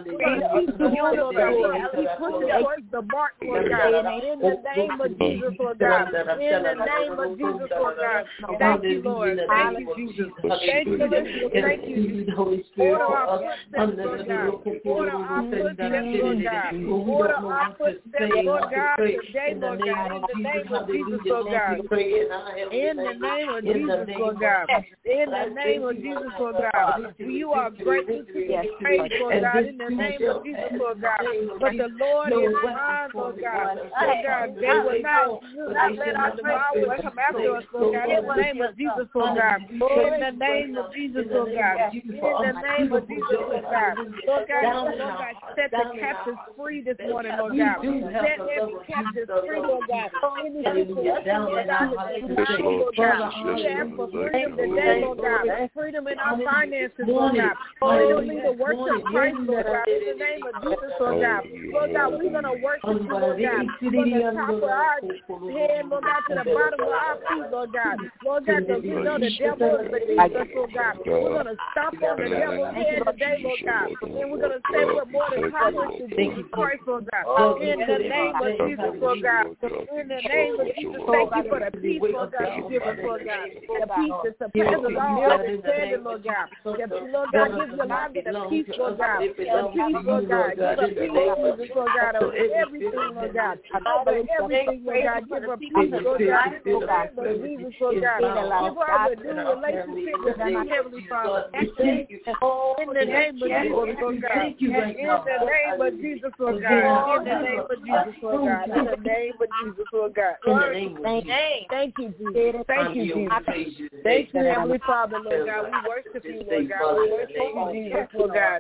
Hallelujah. We push towards the mark, Lord God. In the name of Jesus, Lord God. In the name of Jesus, Lord God. Thank you, Lord. Thank you, Jesus. Thank you, Jesus. Thank you, Jesus. Holy Spirit, Order our footsteps, Lord God. Order our footsteps, Lord God. Order our footsteps, Lord God, today, Lord God. In the name of Jesus, Lord God. In the name of Jesus, Lord God. In the name of Jesus, Lord God. You are greatly to be praised, Lord God. In the name of Jesus, Lord God. But the Lord is mine, Lord God. Lord God, they will not, not let our devourer come after us, Lord God. In the name of Jesus, Lord God. In the name of Jesus, Lord God. In the name of Jesus, Lord God. Lord God, Lord God, set the captives free this morning, Lord God. Set every captive free, Lord God. Any situation, Lord God, Lord God. We ask for freedom today, Lord God. Freedom in our finances, Lord God. Freedom in the worship Christ, Lord God. In the name of Jesus, Lord God. Lord God, we're going to worship you, Lord God. From the top of our head, Lord God, to the bottom of our feet, Lord God. Lord God, because we know the devil is beneath us, Lord God. We're going to stomp on the devil's head today, Lord God. And we're going to say we're more than conquerors to Jesus Christ, Lord God. In the name of Jesus, Lord God. In the name of Jesus, thank you for the peace, Lord God, you give us, Lord God. The peace that surpasses all understanding, Lord God. The, Lord God, give your life the peace, Lord God. The peace, Lord God. Give a peace, Jesus, Lord God, over everything, Lord God. Over everything, Lord God. Give her peace, Lord God. In the name of Jesus, Lord God. Give her a new relationship with you, Heavenly Father. In the name of Jesus, Lord God. In the name of Jesus, Lord God. In the name of Jesus, Lord God. In the name of Jesus, Lord God. Thank you, Jesus. Thank you, Jesus. Thank you, Heavenly Father, Lord God. We worship you, Lord God. We worship you, Jesus, Lord God.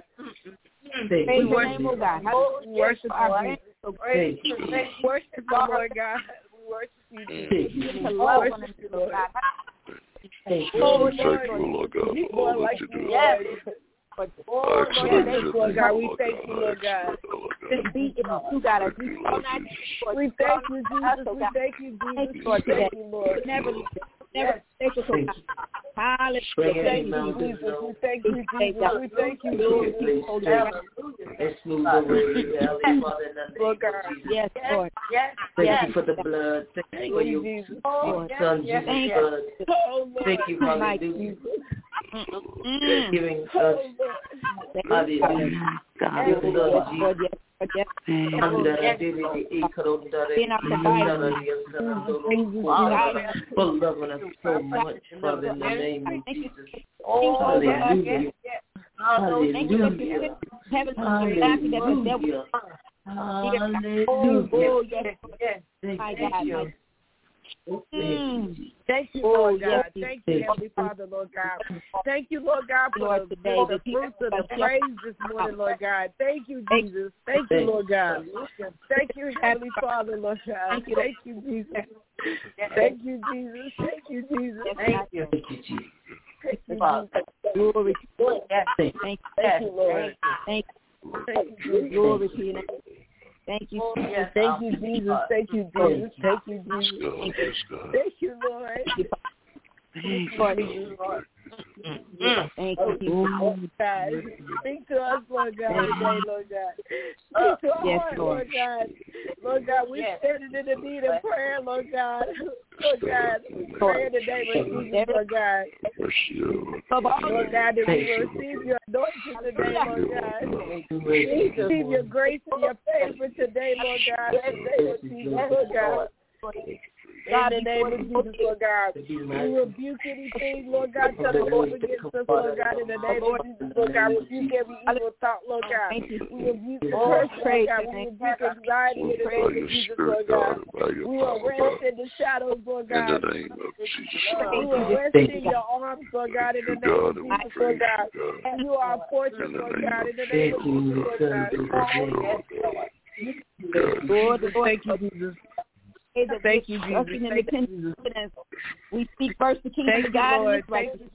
We worship you, God. We worship you, Jesus. We worship you, Lord God. We worship you, Jesus. We worship you, Lord God. Thank you, Lord God, for all that you do. Oh, Lord God, we thank you, Lord God. This beat is you got us. We thank you, Jesus. We thank you, Jesus. Lord, thank you, Lord. Never, never take us away. Hallelujah. Thank you, Jesus. We thank you, Jesus. We thank you, Lord. And smooth over every valley, Father, in the name of Jesus. Yes, Lord. Thank you for the blood. Thank you for your son, Jesus' blood. Thank you, hallelujah. Mm. Giving us hallelujah. Giving us Jesus. For loving us so much, Father, in the name of Jesus. Hallelujah. Hallelujah. Hallelujah. Hallelujah. Thank you. Mm. Thank you, Lord God. Thank you, Heavenly Father, Lord God. Thank you, Lord God, for the, for the fruits of the praise this morning, Lord God. Thank you, Jesus. Thank you, Lord God. Thank you, Heavenly Father, Lord God. Thank you, Jesus. Thank you, Jesus. Thank you, Jesus. Thank you, Jesus. Thank you, Glory. Thank you, Lord. Thank you. Glory to your name. Thank you, Jesus. Thank you, Jesus. Thank you, Jesus. Thank you, Jesus. Thank you, Lord. Thank you, Lord. Thank you, Lord God. Speak to us, Lord God, today, Lord God. Speak to our heart, Lord God. Lord God, we stand in the need of prayer, Lord God. Lord God, pray in the name of Jesus, Lord God. Lord God, that we will receive your anointing today, Lord God. Receive your grace and your favor today, Lord God. In the name of Jesus, Lord God. In the name of Jesus, Lord God. We rebuke anything, Lord God, tell the Lord against us, Lord God. In the name of Jesus, Lord God. Rebuke every evil thought, Lord God. We rebuke depression, Lord God. We rebuke anxiety in the name of Jesus, Lord God. We will rest in the shadows, Lord God. In the name of Jesus. We will rest in your arms, Lord God, in the name of Jesus, Lord God. And you are a fortress, Lord God, in the name of Jesus, Lord God. Lord, thank you, Jesus. Thank you, Jesus. Thank you, Jesus. We speak first the kingdom of God and His righteousness.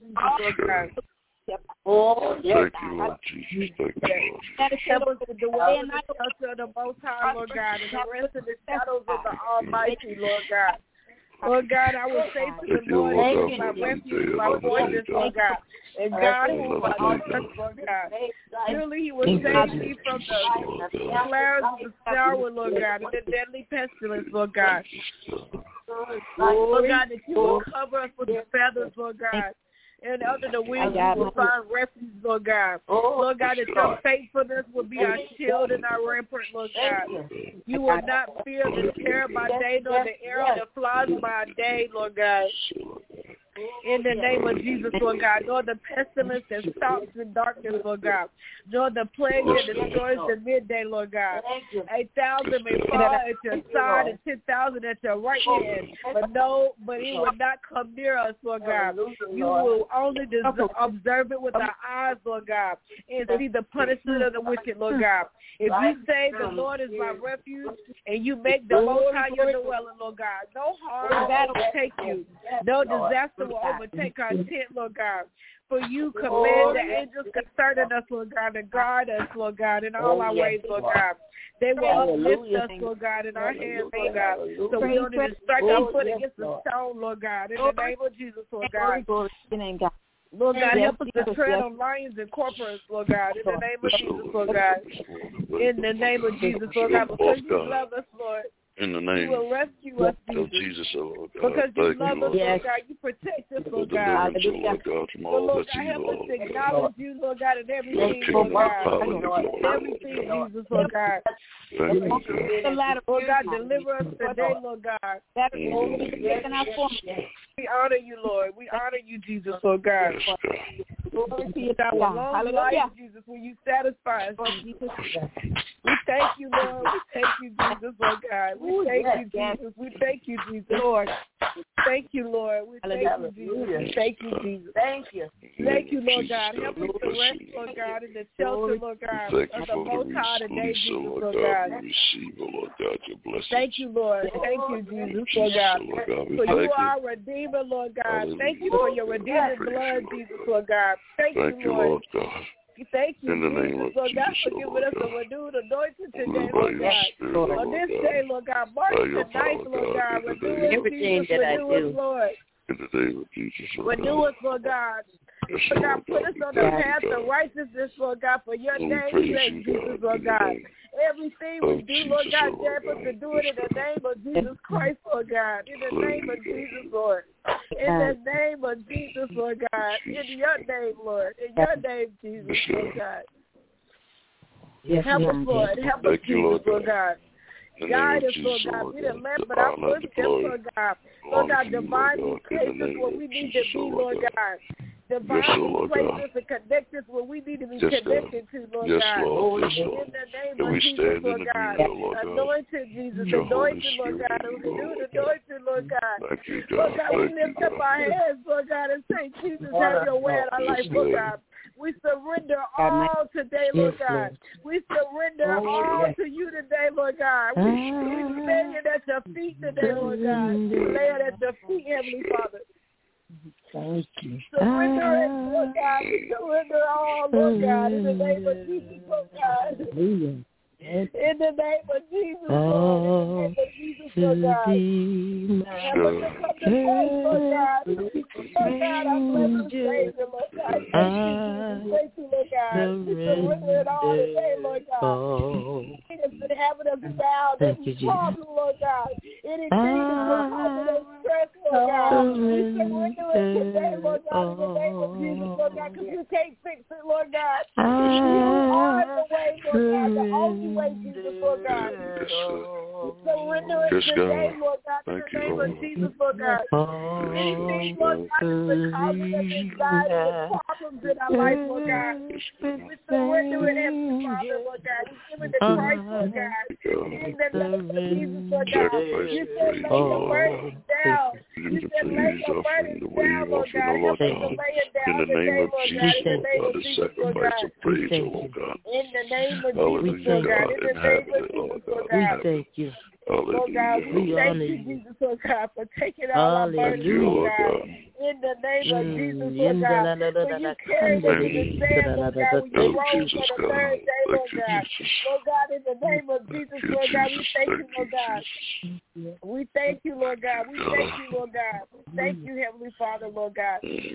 Oh, yes. Thank you, Lord Jesus. Thank you, Lord. Help us to dwell in the shelter of the Most High, Lord God, and the rest of the shadows of the Almighty, Lord God. Lord God, I will say to the Lord, He is my refuge, my fortress, Lord God. And God, who I trust, Lord God. Surely He will save me from the snares of the sour, Lord God, and the deadly pestilence, Lord God. Lord God, that you will cover us with your feathers, Lord God. And under the wings we will find refuge, Lord God. Lord God, that your faithfulness will be our shield and our rampart, Lord God. You will not fear the terror by day, nor the arrow that flies by day, Lord God. In the name of Jesus, Lord God, nor the pestilence that stalks in darkness, Lord God, nor the plague that destroys the midday, Lord God. A thousand may fall at your side and ten thousand at your right hand, but no, but it will not come near us, Lord God. You will only des- observe it with our eyes, Lord God, and see the punishment of the wicked, Lord God. If you say the Lord is my refuge, and you make the Most High your dwelling, Lord God, no harm will take you, no disaster will overtake our tent, Lord God. For you command the angels concerning us, Lord God, and guard us, Lord God, in all our ways, Lord God. They will uplift us, Lord God, in our hands, Lord God, so we don't even strike our foot against the stone, Lord God. In the name of Jesus, Lord God. Lord God, help us to tread on lions and corporals, Lord God, in the name of Jesus, Lord God. In the name of Jesus, Lord God, because you love us, Lord. In the name you will rescue us, Jesus. of Jesus, oh God. Because you Thank love you, us, Lord. Lord God. You protect us, Lord God. Hallelujah. Lord God, from all Lord that God, you help us Lord to acknowledge you, Lord God, in everything, Lord, Lord God. Lord, Everything, Jesus, Lord God. Thank you, God. Lord God, deliver us today, Lord God. We honor you, Lord. We honor you, Jesus, Lord God. Yes, God. Glory to our long life, Jesus, when you satisfy us, Jesus. We thank you, Lord. We thank you, Jesus, Lord God. We thank you, Jesus. We thank you, Jesus, Lord. Thank you, Lord. We thank you, Jesus. Thank you, Jesus. Thank you. Thank you, Lord God. Help us to rest, Lord God, in the shelter, Lord God, of the Most High today, Jesus, Lord God. Receive, Lord God, your blessings. Thank you, Lord. Thank you, Jesus, Lord God. For you are a redeemer, Lord God. Thank you for your redeeming blood, Jesus, Lord God. Thank you, Lord. Thank you, Jesus, Lord God, for giving us a renewed anointing today, Lord God. On this day, Lord God, March the ninth, Lord God, renew us, Jesus, renew us, Lord. In the name of Jesus, renew us, Lord God. Lord God, put us on the path of righteousness, Lord God, for your name's sake, Jesus, Lord God. Everything we do, Lord God, help us to do it in the name of Jesus Christ, Lord God. In the name of Jesus, Lord. In the name of Jesus, Lord God. In your name, Lord. In your name, Jesus, Lord God. Help us, Lord. Help us, Jesus, Lord God. Guide us, Lord God. Be the lamp of our footsteps, Lord God. Lord God, divinely place us where we need to be, Lord God. Divinely place us and connect us where we need to be connected to, Lord God. In the name of Jesus, Lord God. Anointed Jesus, anointed, Lord God. Renewed anointed, Lord God. Lord God, we lift up our hands, Lord God, and say, Jesus, have your way in our life, Lord God. We surrender all today, Lord God. We surrender all to you today, Lord God. We, we lay it at your feet today, Lord God. We lay it at your feet, Heavenly Father. Thank you. Surrender it, Lord God. We surrender all, Lord God, in the name of Jesus, Lord God. Hallelujah. In the name of Jesus, Lord. In the name of Jesus, Lord God. Help us to come to place, Lord God. Lord God, I bless the Savior, Lord God. Thank you, Jesus. Thank you, Lord God. We surrender it all today, Lord God. It's been having us bound and problem, Lord God. Anything that's been causing us stress, Lord God. We surrender it today, Lord God, in the name of Jesus, Lord God, because you can't fix it, Lord God. You are the way, Lord God, the only way, Jesus, Lord God. We surrender it Yes, today, God. Lord God, in Thank the you, name Lord. of Jesus, Lord God. Anything, Lord God, that's causing us anxiety and problems in our life, Lord God. We surrender it, Heavenly Father, Lord God. We give it to Christ, Lord God. In the name of Jesus, Lord God. You said lay your burdens down. You said lay your burdens down, Lord God. Help us to lay it down today, Lord God. In the name of Jesus, Lord God. Praise, oh Lord God. In the name of Hallelujah, Jesus, Lord God. In the name of Lord Jesus, God. Lord God. We thank you. Lord God, we thank you, Jesus, Lord God, for taking all our burdens, Lord God. In the name of Jesus, Lord God. For you carried us in the sand, Lord God, when you rose on the third day, Lord God. Lord God, in the name of Jesus, Lord God, we thank you, Lord God. We thank you, Lord God. We thank you, Lord God. We thank you, Heavenly Father, Lord God.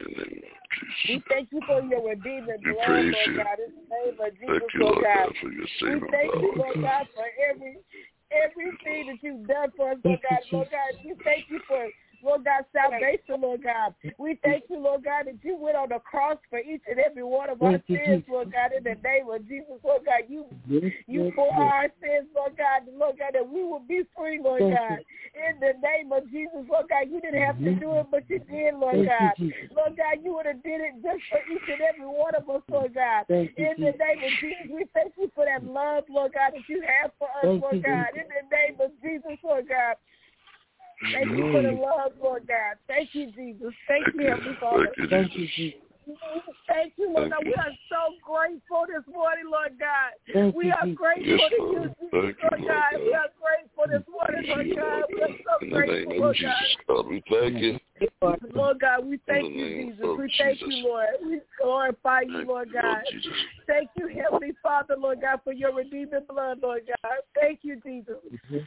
We thank you for your redeeming blood, Lord God, in the name of Jesus, Lord God. We thank you, Lord God, for every everything that you've done for us, Lord God. Lord God, we thank you for, Lord God, salvation, Lord God. We thank you, Lord God, that you went on the cross for each and every one of our sins, Lord God, in the name of Jesus, Lord God. You you for our sins, Lord God, Lord God, that we will be free, Lord God. In the name of Jesus, Lord God, you didn't have to do it, but you did, Lord God. Lord God, you would have did it just for each and every one of us, Lord God. In the name of Jesus, we thank you for that love, Lord God, that you have for us, Lord God. In the name of Jesus, Lord God. Thank you for the love, Lord God. Thank you, Jesus. Thank you, Heavenly Father. Thank you, Jesus. Thank you, Lord God. We are so grateful this morning, Lord God. We are grateful to you, Jesus, Lord God. We are grateful this morning, Lord God. We are so grateful, Lord God. We thank you. Lord God, we thank you, Jesus. We thank you, Lord. We glorify you, Lord God. Thank you, Heavenly Father, Lord God, for your redeeming blood, Lord God. Thank you, Jesus.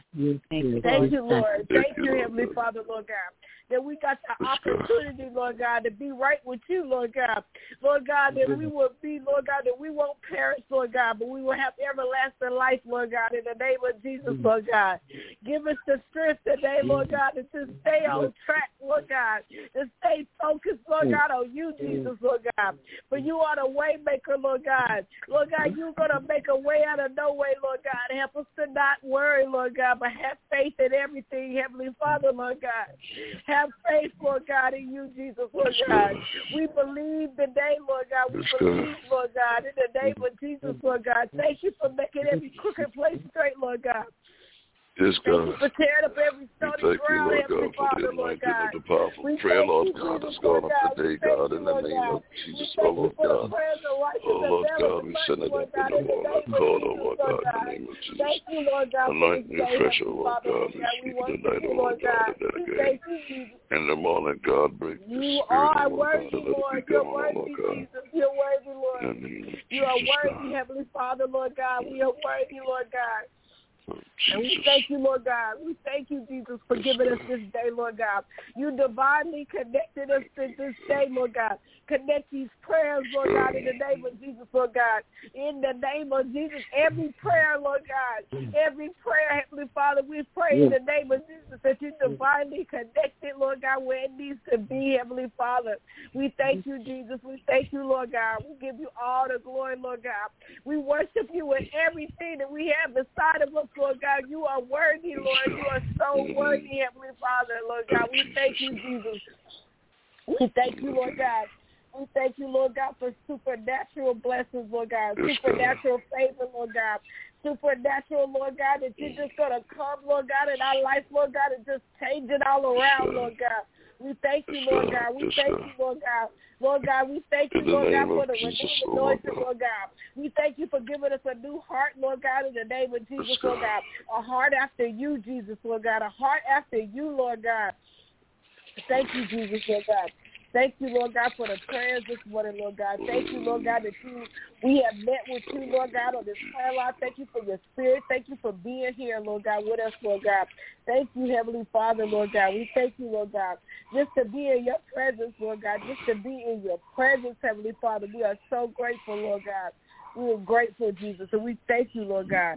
Thank you, Lord. Thank you, Heavenly Father, Lord God, that we got the opportunity, Lord God, to be right with you, Lord God. Lord God, that we will be, Lord God, that we won't perish, Lord God, but we will have everlasting life, Lord God, in the name of Jesus, Lord God. Give us the strength today, Lord God, to stay on track, Lord God, to stay focused, Lord God, on you, Jesus, Lord God. For you are the way maker, Lord God. Lord God, you're going to make a way out of no way, Lord God. Help us to not worry, Lord God, but have faith in everything, Heavenly Father, Lord God. Have faith, Lord God, in you, Jesus, Lord God. We believe today, Lord God. We believe, Lord God, in the name of Jesus, Lord God. Thank you for making every crooked place straight, Lord God. Yes, God. Thank you for tearing up every stony ground, Heavenly Father, Lord God. The powerful prayer, Lord God, is going up today, God, in the name of Jesus, oh Lord God. Oh Lord God, we send it up in the morning, call, oh Lord God, in the name of Jesus. Thank you, Lord God, anoint me fresh, oh Lord God, we speak tonight, oh Lord God, and again. In the morning, God, break the you spirit, are oh Lord worthy, God, let Lord. it be You're gone, worthy, oh Lord God. Jesus. You're worthy, Lord. You are worthy, Heavenly Father, Lord God. We are worthy, Lord God. And we thank you, Lord God. We thank you, Jesus, for giving us this day, Lord God. You divinely connected us to this day, Lord God. Connect these prayers, Lord God, in the name of Jesus, Lord God. In the name of Jesus, every prayer, Lord God, every prayer, Heavenly Father, we pray in the name of Jesus that you divinely connect it, Lord God, where it needs to be, Heavenly Father. We thank you, Jesus. We thank you, Lord God. We give you all the glory, Lord God. We worship you with everything that we have inside of us, Lord God. You are worthy, Lord. You are so worthy, Heavenly Father, Lord God. We thank you, Jesus. We thank you, Lord God. We thank you, Lord God, for supernatural blessings, Lord God, supernatural favor, Lord God, supernatural, Lord God, that you're just going to come, Lord God, in our life, Lord God, and just change it all around, Lord God. We thank you, Lord God. We thank you, Lord God. Lord God, we thank you, Lord God, for the renewed anointing, Lord God. We thank you for giving us a new heart, Lord God, in the name of Jesus, Lord God. A heart after you, Jesus, Lord God. A heart after you, Lord God. Thank you, Jesus, Lord God. Thank you, Lord God, for the prayers this morning, Lord God. Thank you, Lord God, that you we have met with you, Lord God, on this prayer line. Thank you for your spirit. Thank you for being here, Lord God, with us, Lord God. Thank you, Heavenly Father, Lord God. We thank you, Lord God, just to be in your presence, Lord God, just to be in your presence, Heavenly Father. We are so grateful, Lord God. We are grateful, Jesus, and we thank you, Lord God.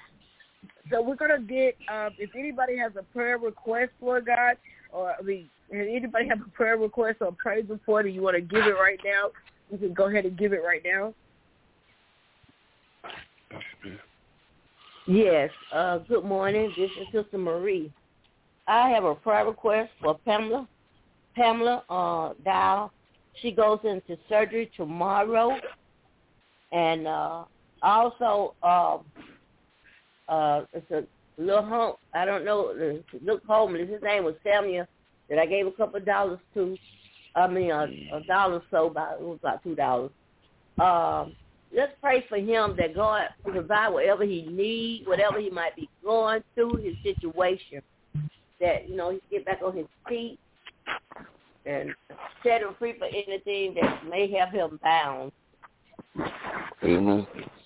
So we're going to get, um, if anybody has a prayer request, Lord God, or I mean, anybody have a prayer request or a praise report and you want to give it right now, you can go ahead and give it right now. Yes. Uh, good morning. This is Sister Marie. I have a prayer request for Pamela. Pamela uh, Dow. She goes into surgery tomorrow. And uh, also, uh, uh, it's a little home, I don't know, look homeless. His name was Samuel, that I gave a couple of dollars to. I mean, a, a dollar or so, about, it was about two dollars. Um, let's pray for him that God provide whatever he needs, whatever he might be going through, his situation, that, you know, he get back on his feet and set him free for anything that may have him bound. Amen.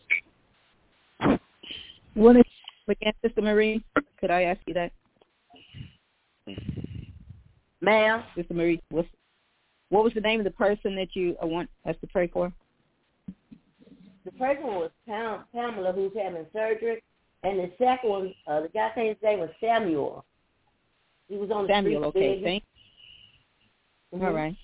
What is again, Sister Marie? Could I ask you that? Ma'am? Sister Marie, what's, what was the name of the person that you uh, want us to pray for? The first one was Pam, Pamela, who's having surgery, and the second one, uh, the guy saying his name was Samuel. He was on the Samuel, street. okay, thank you. Mm-hmm. All right.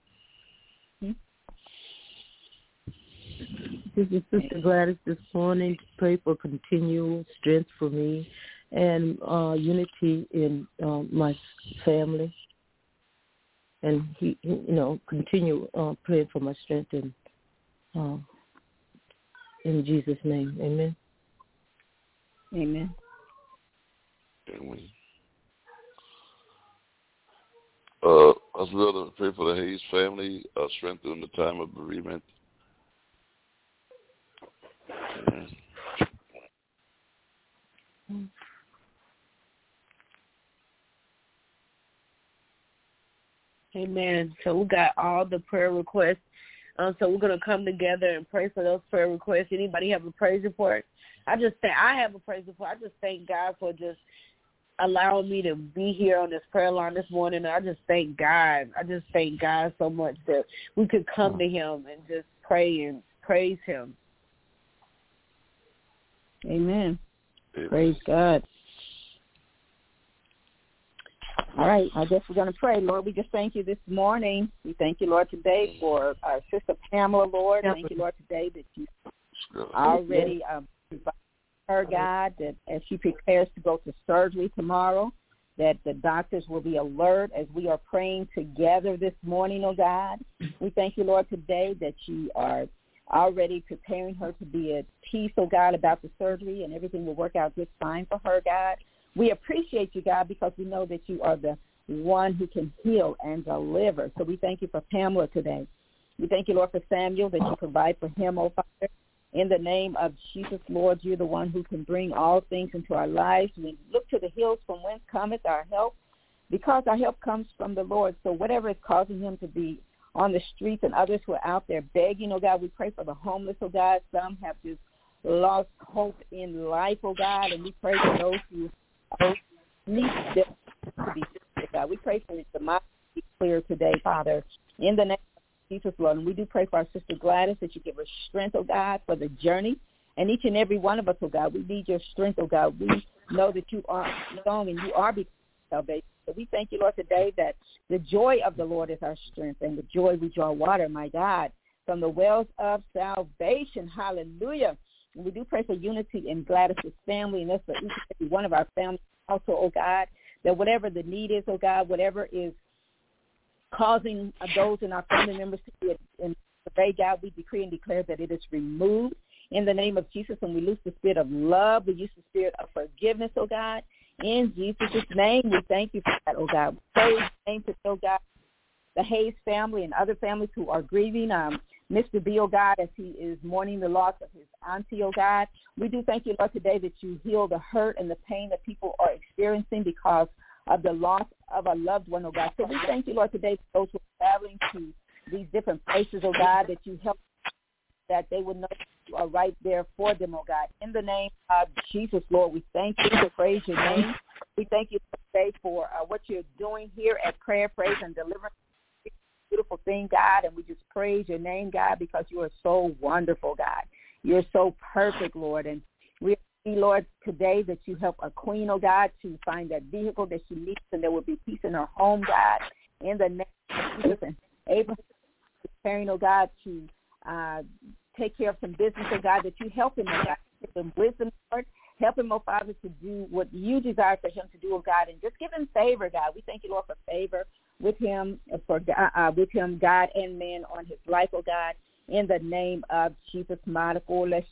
This is Sister Gladys this morning to pray for continual strength for me and uh, unity in uh, my family. And, he, he, you know, continue uh, praying for my strength and uh, in Jesus' name. Amen. Amen. Amen. Uh, as well to pray for the Hayes family, uh, strength during the time of bereavement. Amen. Amen. So we got all the prayer requests. Um, so we're going to come together and pray for those prayer requests. Anybody have a praise report? I just think I have a praise report. I just thank God for just allowing me to be here on this prayer line this morning. I just thank God. I just thank God so much that we could come to him and just pray and praise him. Amen. Amen. Praise God. All right, I guess we're going to pray. Lord, we just thank you this morning. We thank you, Lord, today for our sister Pamela, Lord. Thank you, Lord, today that you already um, provided her, God, that as she prepares to go to surgery tomorrow, that the doctors will be alert as we are praying together this morning, oh God. We thank you, Lord, today that you are already preparing her to be at peace, oh God, about the surgery, and everything will work out just fine for her, God. We appreciate you, God, because we know that you are the one who can heal and deliver. So we thank you for Pamela today. We thank you, Lord, for Samuel, that you provide for him, oh Father. In the name of Jesus, Lord, you're the one who can bring all things into our lives. We look to the hills from whence cometh our help, because our help comes from the Lord. So whatever is causing him to be on the streets and others who are out there begging, oh God, we pray for the homeless, oh God. Some have just lost hope in life, oh God, and we pray for those who need to be fixed, God. We pray for the mind to be clear today, Father, in the name of Jesus, Lord. And we do pray for our sister Gladys that you give her strength, oh God, for the journey. And each and every one of us, oh God, we need your strength, oh God. We know that you are strong and you are becoming salvation. So we thank you, Lord, today that the joy of the Lord is our strength, and the joy we draw water, my God, from the wells of salvation. Hallelujah. And we do pray for unity in Gladys' family, and that's for each and every one of our families also, oh God, that whatever the need is, oh God, whatever is causing those in our family members to be in today, God, we decree and declare that it is removed in the name of Jesus, and we loose the spirit of love. We use the spirit of forgiveness, oh God. In Jesus' name, we thank you for that, oh God. We pray in the name to, oh God, the Hayes family and other families who are grieving. Um, Mister B, oh God, as he is mourning the loss of his auntie, oh God. We do thank you, Lord, today that you heal the hurt and the pain that people are experiencing because of the loss of a loved one, oh God. So we thank you, Lord, today for those who are traveling to these different places, oh God, that you help, that they would know you are right there for them, oh God. In the name of Jesus, Lord, we thank you and praise your name. We thank you today for uh, what you're doing here at Prayer, Praise, and Deliverance. Beautiful thing, God, and we just praise your name, God, because you are so wonderful, God. You're so perfect, Lord, and we see, Lord, today that you help a queen, oh God, to find that vehicle that she needs, and there will be peace in her home, God, in the name of Jesus. And Abraham is preparing, oh God, to uh, take care of some business, oh God, that you help him, oh God, give them wisdom, Lord, Help him, oh Father, to do what you desire for him to do, oh God, and just give him favor, God. We thank you, Lord, for favor with him, for uh, with him, God and man on his life, oh God. In the name of Jesus, my God, I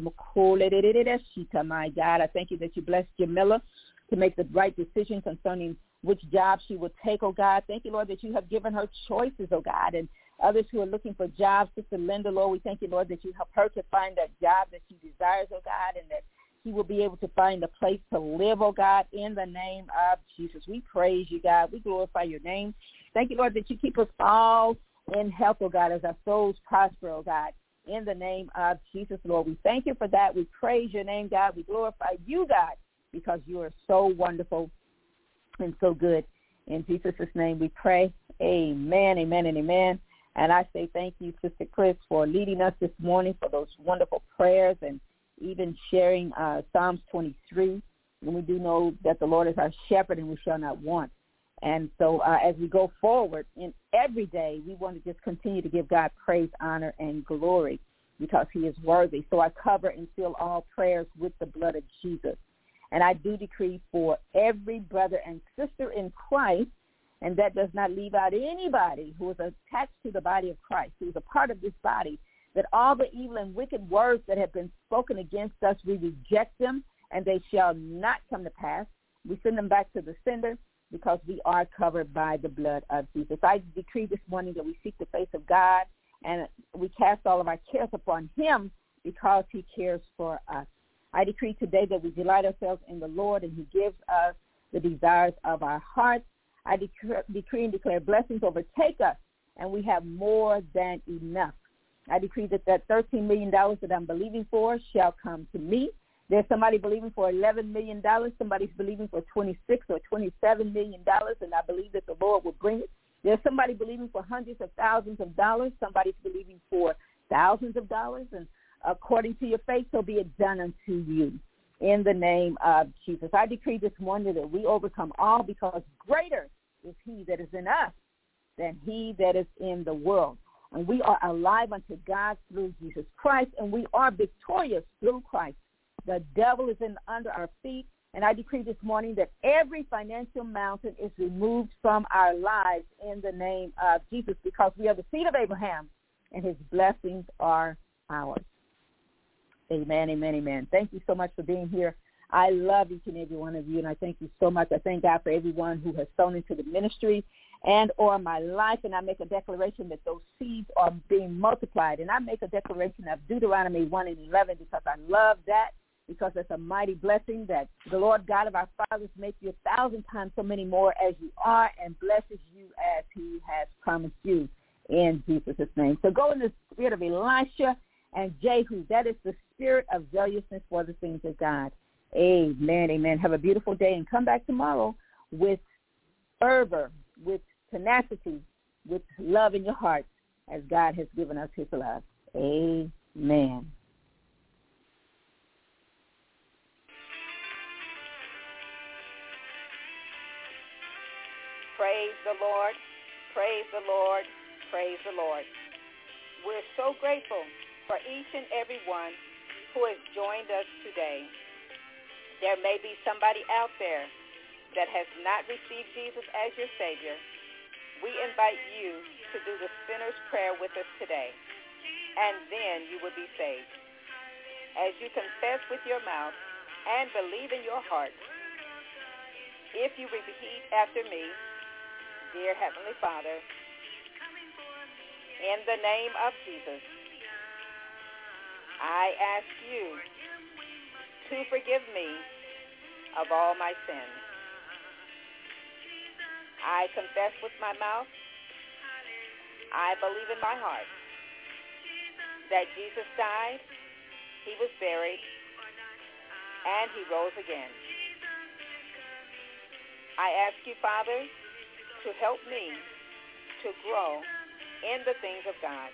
thank you that you blessed Jamila to make the right decision concerning which job she would take, oh God. Thank you, Lord, that you have given her choices, oh God, and others who are looking for jobs. Sister Linda, Lord, we thank you, Lord, that you help her to find that job that she desires, oh God, and that she will be able to find a place to live, oh God, in the name of Jesus. We praise you, God. We glorify your name. Thank you, Lord, that you keep us all in health, oh God, as our souls prosper, oh God, in the name of Jesus, Lord. We thank you for that. We praise your name, God. We glorify you, God, because you are so wonderful and so good. In Jesus' name we pray. Amen, amen, and amen. And I say thank you, Sister Chris, for leading us this morning for those wonderful prayers and even sharing uh, Psalms twenty-three. And we do know that the Lord is our shepherd and we shall not want. And so uh, as we go forward in every day, we want to just continue to give God praise, honor, and glory because he is worthy. So I cover and seal all prayers with the blood of Jesus. And I do decree for every brother and sister in Christ, and that does not leave out anybody who is attached to the body of Christ, who is a part of this body, that all the evil and wicked words that have been spoken against us, we reject them, and they shall not come to pass. We send them back to the sender because we are covered by the blood of Jesus. I decree this morning that we seek the face of God, and we cast all of our cares upon him because he cares for us. I decree today that we delight ourselves in the Lord, and he gives us the desires of our hearts. I decree, decree and declare blessings overtake us, and we have more than enough. I decree that that thirteen million dollars that I'm believing for shall come to me. There's somebody believing for eleven million dollars. Somebody's believing for twenty-six or twenty-seven million dollars, and I believe that the Lord will bring it. There's somebody believing for hundreds of thousands of dollars. Somebody's believing for thousands of dollars, and according to your faith, so be it done unto you. In the name of Jesus, I decree this morning that we overcome all because greater is he that is in us than he that is in the world. And we are alive unto God through Jesus Christ, and we are victorious through Christ. The devil is in under our feet, and I decree this morning that every financial mountain is removed from our lives in the name of Jesus, because we are the seed of Abraham, and his blessings are ours. Amen, amen, amen. Thank you so much for being here. I love each and every one of you, and I thank you so much. I thank God for everyone who has sown into the ministry and or my life, and I make a declaration that those seeds are being multiplied. And I make a declaration of Deuteronomy one and eleven because I love that, because it's a mighty blessing that the Lord God of our fathers make you a thousand times so many more as you are and blesses you as he has promised you in Jesus' name. So go in the spirit of Elisha and Jehu. That is the spirit of zealousness for the things of God. Amen, amen. Have a beautiful day, and come back tomorrow with fervor, with tenacity, with love in your heart as God has given us his love. Amen. Praise the Lord, praise the Lord, praise the Lord. We're so grateful for each and every one who has joined us today. There may be somebody out there that has not received Jesus as your Savior. We invite you to do the sinner's prayer with us today, and then you will be saved. As you confess with your mouth and believe in your heart, if you repeat after me, dear Heavenly Father, in the name of Jesus, I ask you to forgive me of all my sins. I confess with my mouth, I believe in my heart that Jesus died, he was buried, and he rose again. I ask you, Father, to help me to grow in the things of God.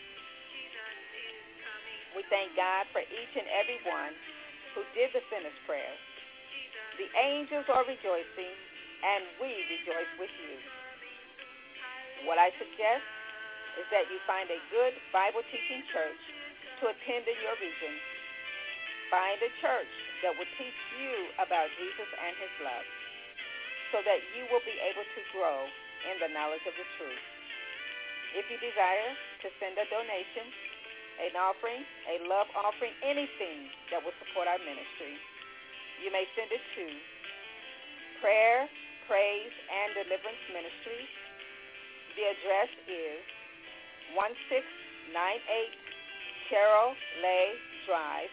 We thank God for each and every one who did the sinner's prayer. The angels are rejoicing, and we rejoice with you. What I suggest is that you find a good Bible-teaching church to attend in your region. Find a church that will teach you about Jesus and his love, so that you will be able to grow in the knowledge of the truth. If you desire to send a donation, an offering, a love offering, anything that will support our ministry, you may send it to Prayer, Praise, and Deliverance Ministry. The address is one six nine eight Carroll Lay Drive.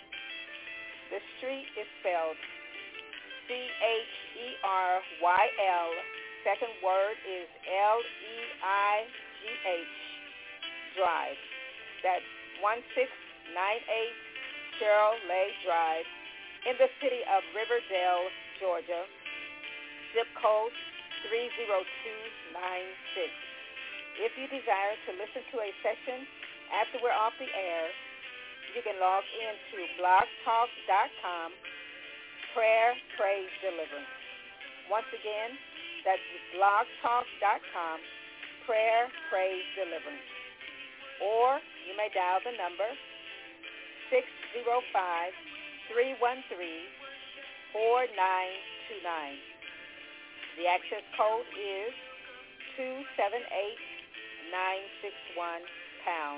The street is spelled C H E R Y L. Second word is L E I G H Drive. That's one six nine eight Carroll Lay Drive in the city of Riverdale, Georgia. Zip code three zero two nine six. If you desire to listen to a session after we're off the air, you can log into blog talk dot com, Prayer, Praise, Deliverance. Once again, that's blog talk dot com, Prayer, Praise, Deliverance. Or you may dial the number six zero five, three one three, four nine two nine. The access code is two seven eight, nine six one, pound.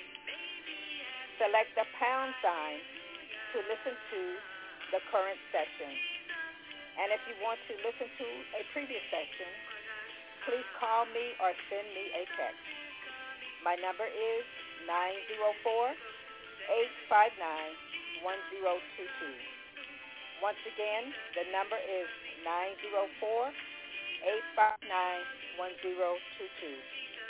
Select the pound sign to listen to the current session. And if you want to listen to a previous session, please call me or send me a text. My number is nine zero four, eight five nine, one zero two two. Once again, the number is nine zero four, eight five nine, one zero two two.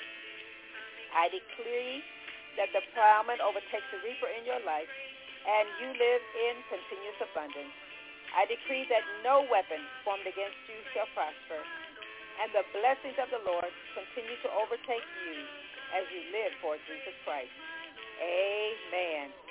I decree that the plowman overtakes the reaper in your life, and you live in continuous abundance. I decree that no weapon formed against you shall prosper, and the blessings of the Lord continue to overtake you as you live for Jesus Christ. Amen.